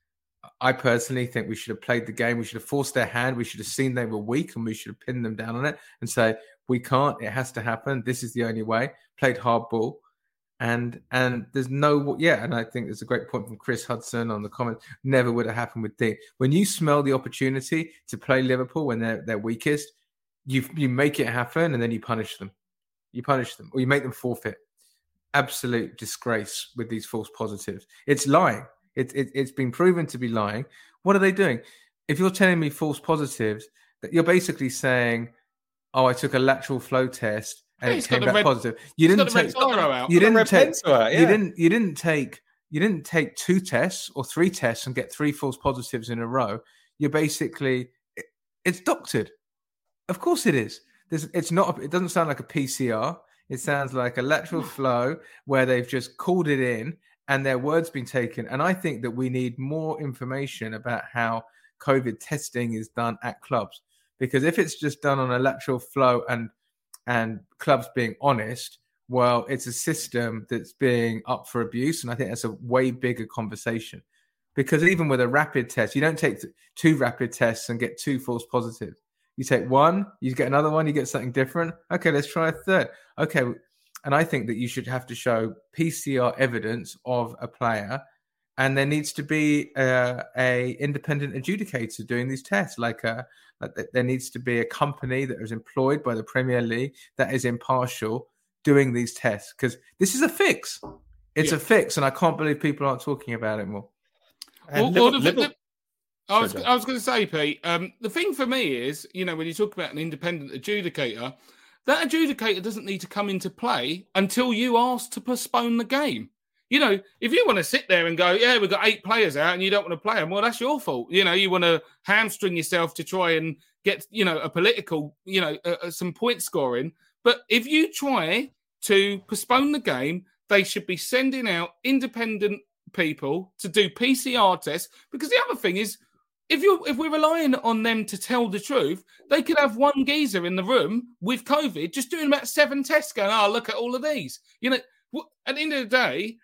I personally think we should have played the game. We should have forced their hand. We should have seen they were weak, and we should have pinned them down on it and say, we can't. It has to happen. This is the only way. Played hardball. And and there's no, yeah, and I think there's a great point from Chris Hudson on the comments. Never would have happened with Dean. When you smell the opportunity to play Liverpool when they're they're weakest, you you make it happen and then you punish them. You punish them or you make them forfeit. Absolute disgrace with these false positives. It's lying. It, it, it's been proven to be lying. What are they doing? If you're telling me false positives, that you're basically saying, oh, I took a lateral flow test and yeah, it came back red, positive. You didn't take. Out. You didn't take. Out, yeah. You didn't. You didn't take. You didn't take two tests or three tests and get three false positives in a row. You're basically. It, it's doctored. Of course it is. There's, it's not. It doesn't sound like a P C R. It sounds like a lateral flow where they've just called it in and their word's been taken. And I think that we need more information about how COVID testing is done at clubs, because if it's just done on a lateral flow and and clubs being honest, well, it's a system that's being up for abuse. And I think that's a way bigger conversation, because even with a rapid test, you don't take two rapid tests and get two false positives. You take one, you get another one, you get something different. Okay, let's try a third. Okay. And I think that you should have to show P C R evidence of a player, and there needs to be a, a independent adjudicator doing these tests. Like, a, like there needs to be a company that is employed by the Premier League that is impartial doing these tests, because this is a fix. It's yeah. a fix, and I can't believe people aren't talking about it more. Well, well, the, the, I was I was going to say, Pete, um, the thing for me is, you know, when you talk about an independent adjudicator, that adjudicator doesn't need to come into play until you ask to postpone the game. You know, if you want to sit there and go, yeah, we've got eight players out and you don't want to play them, well, that's your fault. You know, you want to hamstring yourself to try and get, you know, a political, you know, uh, some point scoring. But if you try to postpone the game, they should be sending out independent people to do P C R tests. Because the other thing is, If you if we're relying on them to tell the truth, they could have one geezer in the room with COVID just doing about seven tests going, oh, look at all of these. You know, at the end of the day,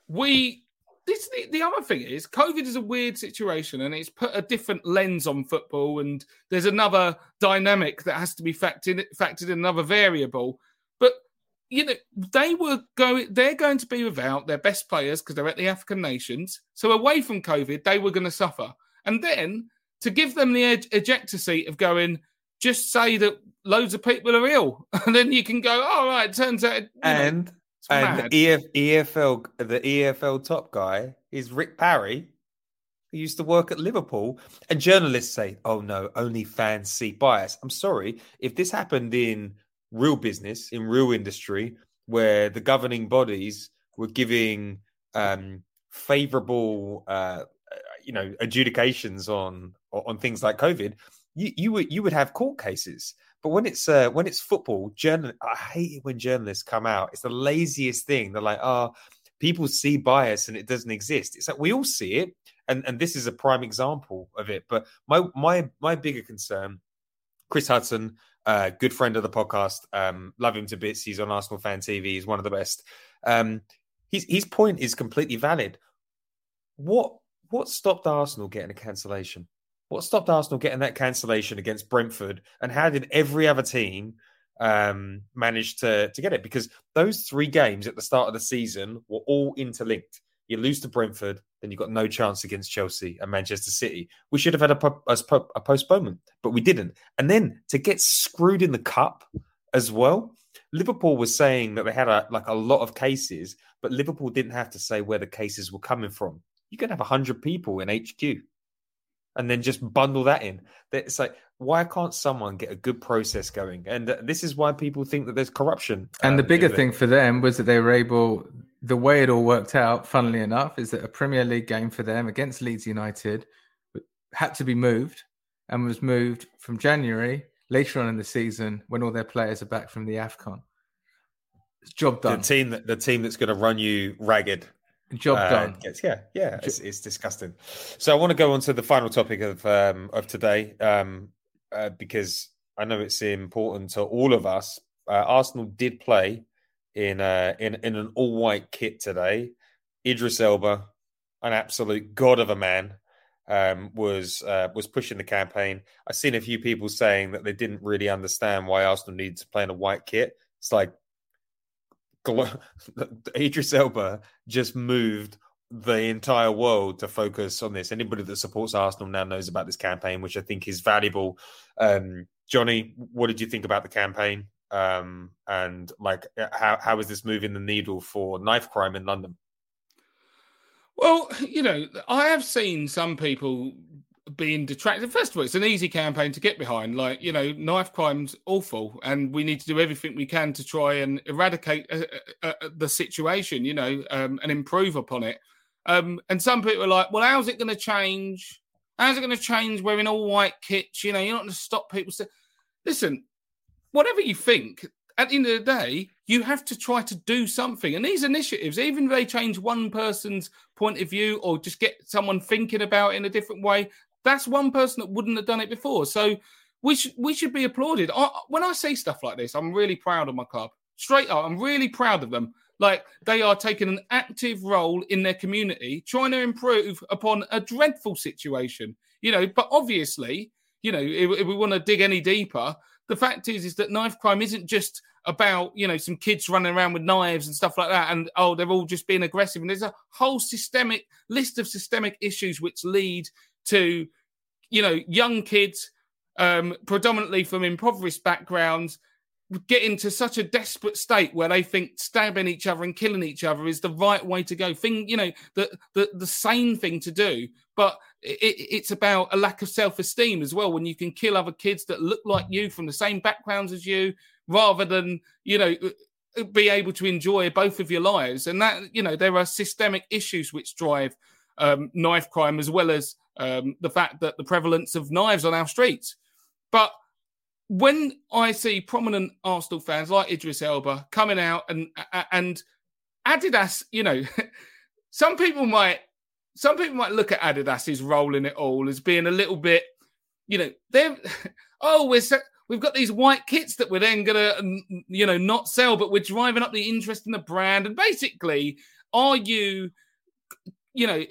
we this the, the other thing is COVID is a weird situation, and it's put a different lens on football, and there's another dynamic that has to be factored factored in, another variable. But you know, they were going they're going to be without their best players because they're at the African nations. So away from COVID, they were going to suffer. And then to give them the ej- ejector seat of going, just say that loads of people are ill, and then you can go, all oh, right, it turns out. And know, and the E F, E F L, the E F L top guy is Rick Parry. who used to work at Liverpool. And journalists say, oh, no, only fans see bias. I'm sorry. If this happened in real business, in real industry, where the governing bodies were giving um, favorable, uh, you know, adjudications on on things like COVID, you, you would you would have court cases. But when it's uh, when it's football, journal I hate it when journalists come out. It's the laziest thing. They're like, oh, people see bias and it doesn't exist. It's like we all see it, and, and this is a prime example of it. But my my my bigger concern, Chris Hudson, uh, good friend of the podcast, um, love him to bits. He's on Arsenal Fan T V. He's one of the best. Um, his his point is completely valid. What what stopped Arsenal getting a cancellation? What stopped Arsenal getting that cancellation against Brentford? And how did every other team um, manage to, to get it? Because those three games at the start of the season were all interlinked. You lose to Brentford, then you've got no chance against Chelsea and Manchester City. We should have had a, a, a postponement, but we didn't. And then to get screwed in the cup as well, Liverpool was saying that they had a, like a lot of cases, but Liverpool didn't have to say where the cases were coming from. You can have one hundred people in H Q. And then just bundle that in. It's like, why can't someone get a good process going? And uh, this is why people think that there's corruption. And um, the bigger thing for them was that they were able, the way it all worked out, funnily enough, is that a Premier League game for them against Leeds United had to be moved and was moved from January, later on in the season, when all their players are back from the AFCON. It's job done. The team, that, the team that's going to run you ragged. Job uh, done. Gets, yeah, yeah, it's, it's disgusting. So I want to go on to the final topic of um, of today um, uh, because I know it's important to all of us. Uh, Arsenal did play in uh, in in an all white kit today. Idris Elba, an absolute god of a man, um, was uh, was pushing the campaign. I've seen a few people saying that they didn't really understand why Arsenal needed to play in a white kit. It's like, Idris Elba just moved the entire world to focus on this. Anybody that supports Arsenal now knows about this campaign, which I think is valuable. Um, Johnny, what did you think about the campaign? Um, and like, how how is this moving the needle for knife crime in London? Well, you know, I have seen some people being detracted. First of all, it's an easy campaign to get behind. Like, you know, knife crime's awful, and we need to do everything we can to try and eradicate uh, uh, uh, the situation, you know, um, and improve upon it. Um, and some people are like, well, how's it going to change? How's it going to change wearing all white kits? You know, you're not going to stop people. Say, listen, whatever you think, at the end of the day, you have to try to do something. And these initiatives, even if they change one person's point of view or just get someone thinking about it in a different way, that's one person that wouldn't have done it before. So we should we should be applauded. I, when I say stuff like this, I'm really proud of my club. Straight up, I'm really proud of them. Like, they are taking an active role in their community, trying to improve upon a dreadful situation. You know, but obviously, you know, if, if we want to dig any deeper, the fact is, is that knife crime isn't just about, you know, some kids running around with knives and stuff like that, and, oh, they're all just being aggressive. And there's a whole systemic list of systemic issues which lead to, you know, young kids, um, predominantly from impoverished backgrounds, get into such a desperate state where they think stabbing each other and killing each other is the right way to go. Thing, you know, the the, the sane thing to do. But it, it's about a lack of self-esteem as well, when you can kill other kids that look like you, from the same backgrounds as you, rather than, you know, be able to enjoy both of your lives. And that, you know, there are systemic issues which drive um, knife crime, as well as um, the fact that the prevalence of knives on our streets. But when I see prominent Arsenal fans like Idris Elba coming out and and Adidas, you know, some people might some people might look at Adidas's role in it all as being a little bit, you know, they're oh we're we've got these white kits that we're then gonna, you know, not sell, but we're driving up the interest in the brand. And basically, are you, you know,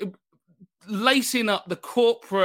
lacing up the corporate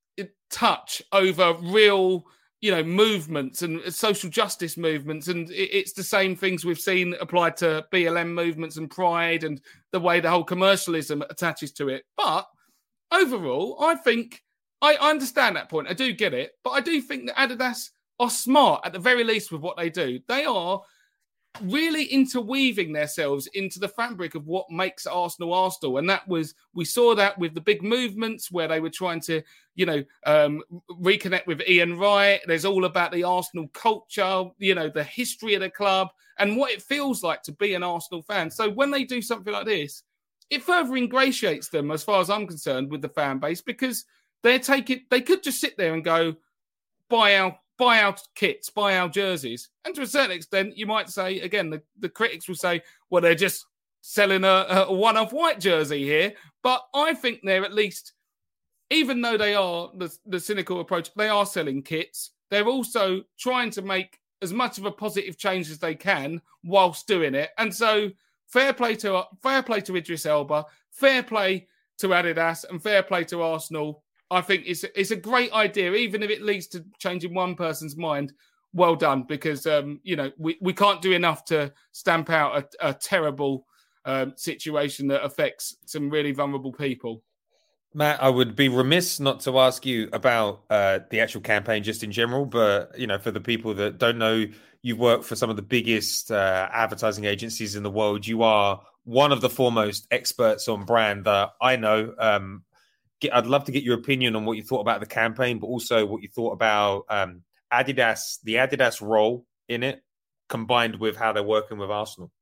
touch over real, you know, movements and social justice movements? And it's the same things we've seen applied to B L M movements and Pride, and the way the whole commercialism attaches to it. But overall, I think, I understand that point. I do get it. But I do think that Adidas are smart, at the very least, with what they do. They are really interweaving themselves into the fabric of what makes Arsenal Arsenal. And that was, we saw that with the big movements where they were trying to, you know, um, reconnect with Ian Wright. There's all about the Arsenal culture, you know, the history of the club and what it feels like to be an Arsenal fan. So when they do something like this, it further ingratiates them, as far as I'm concerned, with the fan base, because they're taking, they could just sit there and go, buy our buy our kits, buy our jerseys. And to a certain extent, you might say, again, the, the critics will say, well, they're just selling a, a one-off white jersey here. But I think they're at least, even though they are the, the cynical approach, they are selling kits. They're also trying to make as much of a positive change as they can whilst doing it. And so fair play to fair play to Idris Elba, fair play to Adidas, and fair play to Arsenal. I think it's it's a great idea, even if it leads to changing one person's mind. Well done, because um, you know we, we can't do enough to stamp out a, a terrible um, situation that affects some really vulnerable people. Matt, I would be remiss not to ask you about uh, the actual campaign just in general, but you know, for the people that don't know, you work for some of the biggest uh, advertising agencies in the world. You are one of the foremost experts on brand that I know. Um, I'd love to get your opinion on what you thought about the campaign, but also what you thought about um, Adidas, the Adidas role in it, combined with how they're working with Arsenal.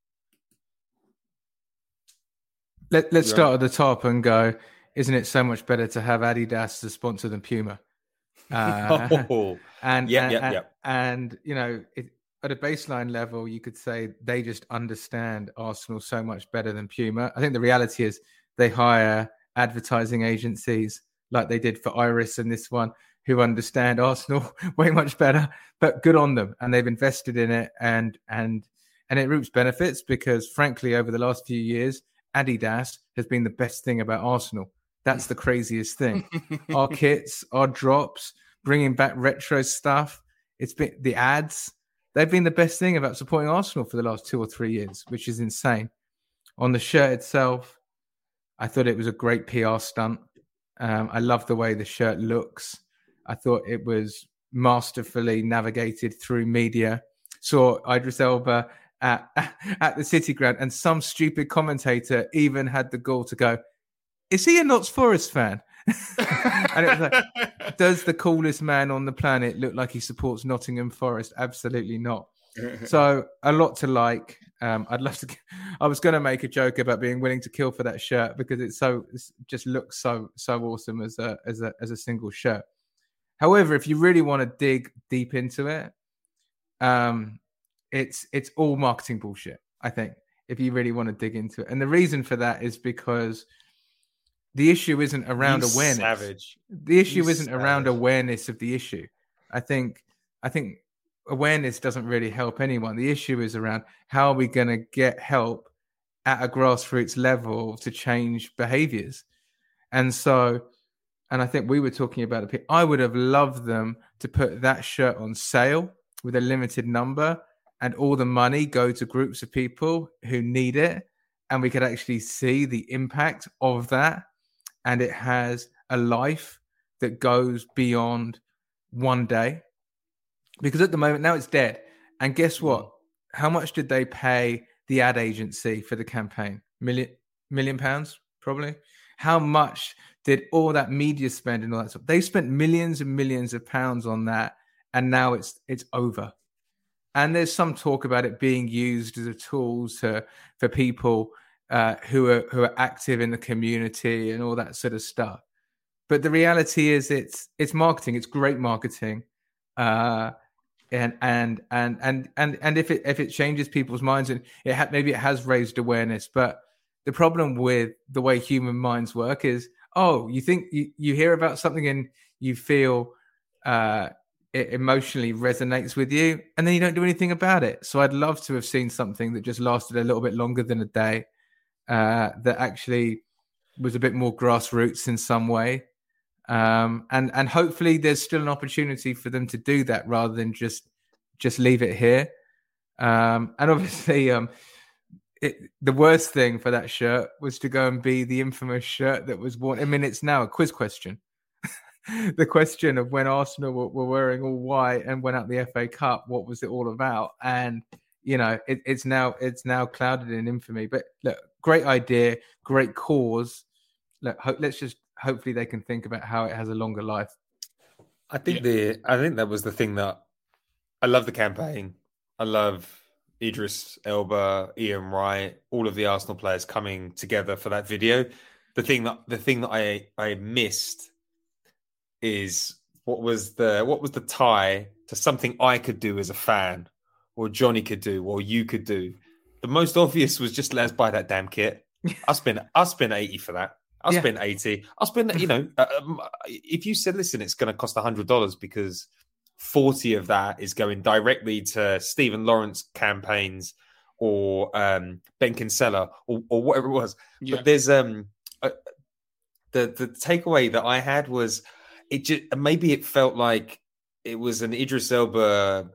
Let, let's yeah. start at the top and go, isn't it so much better to have Adidas as a sponsor than Puma? Uh, oh. and, yeah, and, yeah, and, yeah. and, you know, it, at a baseline level, you could say they just understand Arsenal so much better than Puma. I think the reality is they hire advertising agencies like they did for Iris and this one who understand Arsenal way much better, but good on them. And they've invested in it and and and it reaps benefits because frankly, over the last few years, Adidas has been the best thing about Arsenal. That's the craziest thing. Our kits, our drops, bringing back retro stuff. It's been the ads. They've been the best thing about supporting Arsenal for the last two or three years, which is insane. On the shirt itself, I thought it was a great P R stunt. Um, I love the way the shirt looks. I thought it was masterfully navigated through media. Saw Idris Elba at, at the City Ground, and some stupid commentator even had the gall to go, is he a Notts Forest fan? And it was like, does the coolest man on the planet look like he supports Nottingham Forest? Absolutely not. So a lot to like. Um, I'd love to. I was going to make a joke about being willing to kill for that shirt because it's so it's just looks so so awesome as a as a as a single shirt. However, if you really want to dig deep into it, um, it's it's all marketing bullshit. I think if you really want to dig into it, and the reason for that is because the issue isn't around you awareness. Savage. The issue you isn't savage. around awareness of the issue. I think. I think. Awareness doesn't really help anyone. The issue is around how are we going to get help at a grassroots level to change behaviors. And so, and I think we were talking about it. I would have loved them to put that shirt on sale with a limited number and all the money go to groups of people who need it. And we could actually see the impact of that. And it has a life that goes beyond one day. Because at the moment, now it's dead. And guess what? How much did they pay the ad agency for the campaign? Million, million pounds, probably. How much did all that media spend and all that stuff? They spent millions and millions of pounds on that. And now it's it's over. And there's some talk about it being used as a tool to, for people uh, who are who are active in the community and all that sort of stuff. But the reality is it's it's marketing. It's great marketing. Uh And and and and and and if it if it changes people's minds and it ha- maybe it has raised awareness, but the problem with the way human minds work is, oh, you think you, you hear about something and you feel uh, it emotionally resonates with you, and then you don't do anything about it. So I'd love to have seen something that just lasted a little bit longer than a day, uh, that actually was a bit more grassroots in some way. Um, and, and hopefully there's still an opportunity for them to do that rather than just, just leave it here. Um, and obviously, um, it, the worst thing for that shirt was to go and be the infamous shirt that was worn. I mean, it's now a quiz question. The question of when Arsenal were, were wearing all white and went out the F A Cup, what was it all about? And, you know, it, it's now it's now clouded in infamy. But look, great idea, great cause. Look, ho- let's just hopefully they can think about how it has a longer life. I think Yeah. the I think that was the thing that I love the campaign. I love Idris Elba, Ian Wright, all of the Arsenal players coming together for that video. The thing that the thing that I, I missed is what was the what was the tie to something I could do as a fan, or Johnny could do, or you could do. The most obvious was just let us buy that damn kit. I spent I spent eighty for that. I Yeah. spent eighty. I spent you know uh, um, if you said, listen, it's going to cost a hundred dollars because forty of that is going directly to Stephen Lawrence campaigns or um, Ben Kinsella or, or whatever it was. Yeah. But there's um uh, the the takeaway that I had was it just maybe it felt like it was an Idris Elba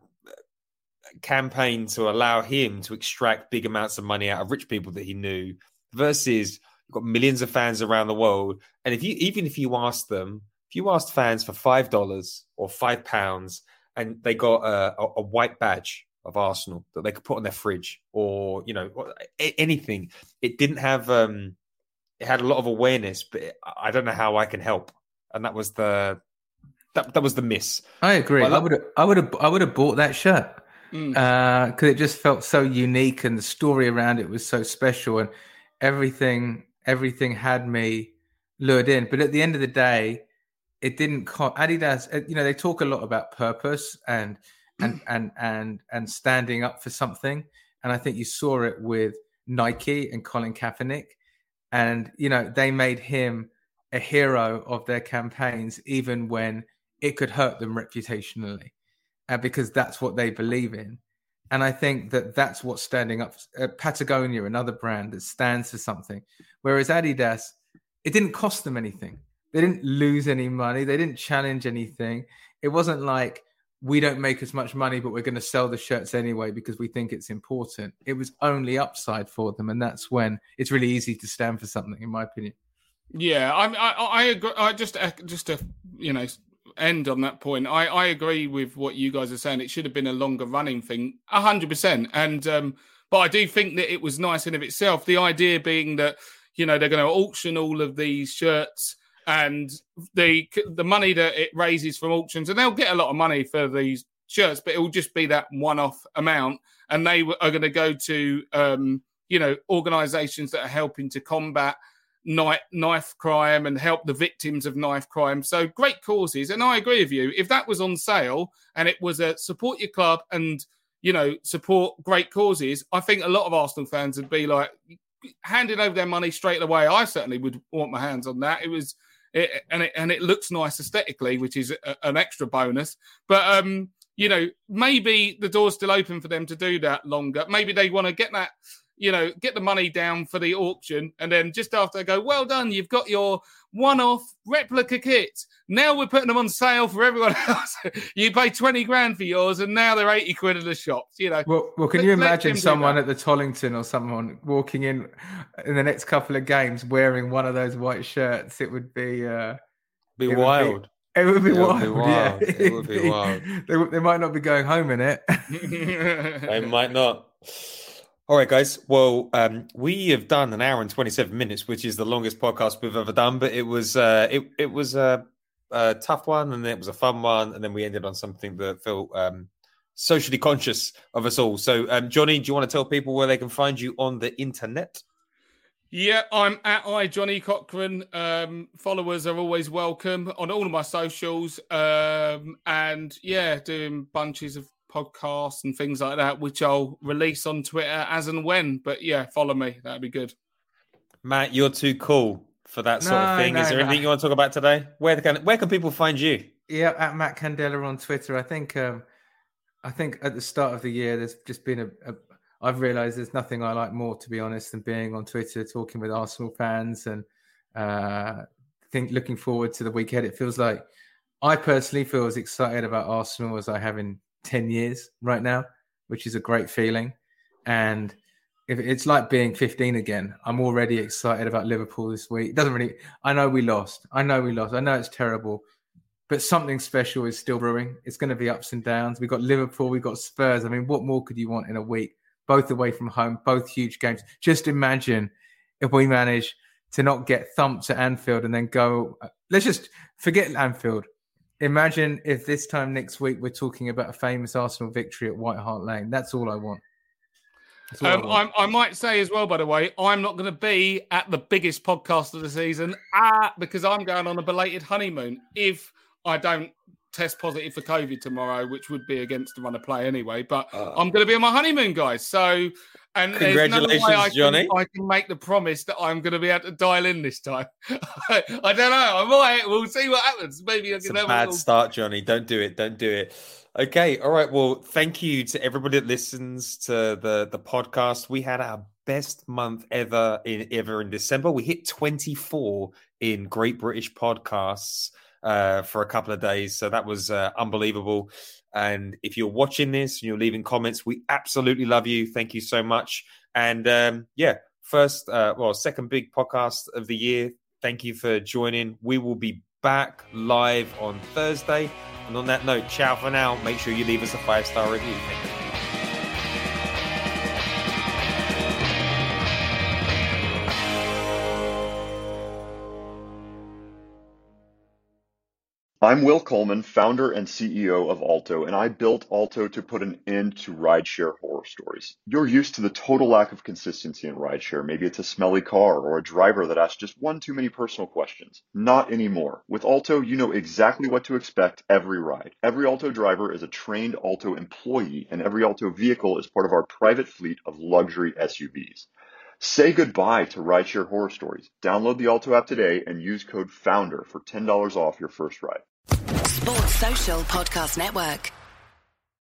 campaign to allow him to extract big amounts of money out of rich people that he knew versus you've got millions of fans around the world. And if you even if you ask them, if you asked fans for five dollars or five pounds and they got a, a, a white badge of Arsenal that they could put on their fridge or, you know, anything, it didn't have, um, it had a lot of awareness, but it, I don't know how I can help. And that was the, that, that was the miss. I agree. Well, I would have, I would have, I would have bought that shirt Mm. because uh, it just felt so unique, and the story around it was so special, and everything, everything had me lured in. But at the end of the day, it didn't. Co- Adidas, you know, they talk a lot about purpose and and and and and standing up for something, and I think you saw it with Nike and Colin Kaepernick, and you know they made him a hero of their campaigns, even when it could hurt them reputationally. Uh, because that's what they believe in. And I think that that's what's standing up. Uh, Patagonia, another brand that stands for something. Whereas Adidas, it didn't cost them anything. They didn't lose any money. They didn't challenge anything. It wasn't like, we don't make as much money, but we're going to sell the shirts anyway because we think it's important. It was only upside for them. And that's when it's really easy to stand for something, in my opinion. Yeah, I, I, I agree. I just, just to, you know, end on that point. I, I agree with what you guys are saying. It should have been a longer running thing, a hundred percent. And um, but I do think that it was nice in of itself. The idea being that, you know, they're going to auction all of these shirts and the the money that it raises from auctions, and they'll get a lot of money for these shirts, but it will just be that one-off amount, and they are going to go to um, you know, organisations that are helping to combat knife crime and help the victims of knife crime. So great causes. And I agree with you. If that was on sale and it was a support your club and, you know, support great causes, I think a lot of Arsenal fans would be like handing over their money straight away. I certainly would want my hands on that. It was, it, and it and it looks nice aesthetically, which is a, an extra bonus. But um, you know, maybe the door's still open for them to do that longer. Maybe they want to get that, you know, get the money down for the auction, and then just after they go, well done, you've got your one-off replica kit. Now we're putting them on sale for everyone else. You pay twenty grand for yours, and now they're eighty quid in the shops. You know. Well, well can let, you imagine someone that. at the Tollington or someone walking in in the next couple of games wearing one of those white shirts? It would be uh, Be it wild. Would be, it would be it wild. Would be wild. Yeah, it would be be, wild. They, they might not be going home in it. They might not. All right, guys. Well, um, we have done an hour and twenty-seven minutes, which is the longest podcast we've ever done. But it was uh, it it was a, a tough one, and then it was a fun one, and then we ended on something that felt um, socially conscious of us all. So, um, Johnny, do you want to tell people where they can find you on the internet? Yeah, I'm at I Johnny Cochran. Um, followers are always welcome on all of my socials, um, and yeah, doing bunches of podcasts and things like that, which I'll release on Twitter as and when. But yeah, follow me. That'd be good. Matt, you're too cool for that sort No, of thing. no, Is there no. anything you want to talk about today? Where can where can people find you? Yeah, at Matt Candela on Twitter. I think um, I think at the start of the year, there's just been a, a I've realised there's nothing I like more, to be honest, than being on Twitter, talking with Arsenal fans, and uh, think looking forward to the weekend. It feels like I personally feel as excited about Arsenal as I have in ten years right now, which is a great feeling. And if it's like being fifteen again, I'm already excited about Liverpool this week. It doesn't really, I know we lost. I know we lost. I know it's terrible, but something special is still brewing. It's going to be ups and downs. We've got Liverpool, we've got Spurs. I mean, what more could you want in a week? both away from home, both huge games. Just imagine if we manage to not get thumped at Anfield and then go, let's just forget Anfield. Imagine if this time next week we're talking about a famous Arsenal victory at White Hart Lane. That's all I want. All um, I, want. I, I might say as well, by the way, I'm not going to be at the biggest podcast of the season ah, because I'm going on a belated honeymoon. If I don't test positive for COVID tomorrow, which would be against the run of play anyway, but uh, I'm going to be on my honeymoon, guys. So, and congratulations, there's no way I Johnny. Can, I can make the promise that I'm going to be able to dial in this time. I don't know. I might. We'll see what happens. Maybe I it's can a have bad a little... start, Johnny. Don't do it. Don't do it. Okay. All right. Well, thank you to everybody that listens to the, the podcast. We had our best month ever in ever in December. We hit twenty-four in Great British Podcasts uh, for a couple of days. So that was uh, unbelievable. And if you're watching this and you're leaving comments, we absolutely love you. Thank you so much. And um, yeah, first, uh, well, second big podcast of the year. Thank you for joining. We will be back live on Thursday. And on that note, ciao for now. Make sure you leave us a five-star review. Thank you. I'm Will Coleman, founder and C E O of Alto, and I built Alto to put an end to rideshare horror stories. You're used to the total lack of consistency in rideshare. Maybe it's a smelly car or a driver that asks just one too many personal questions. Not anymore. With Alto, you know exactly what to expect every ride. Every Alto driver is a trained Alto employee, and every Alto vehicle is part of our private fleet of luxury S U Vs. Say goodbye to rideshare horror stories. Download the Alto app today and use code FOUNDER for ten dollars off your first ride. Sports Social Podcast Network.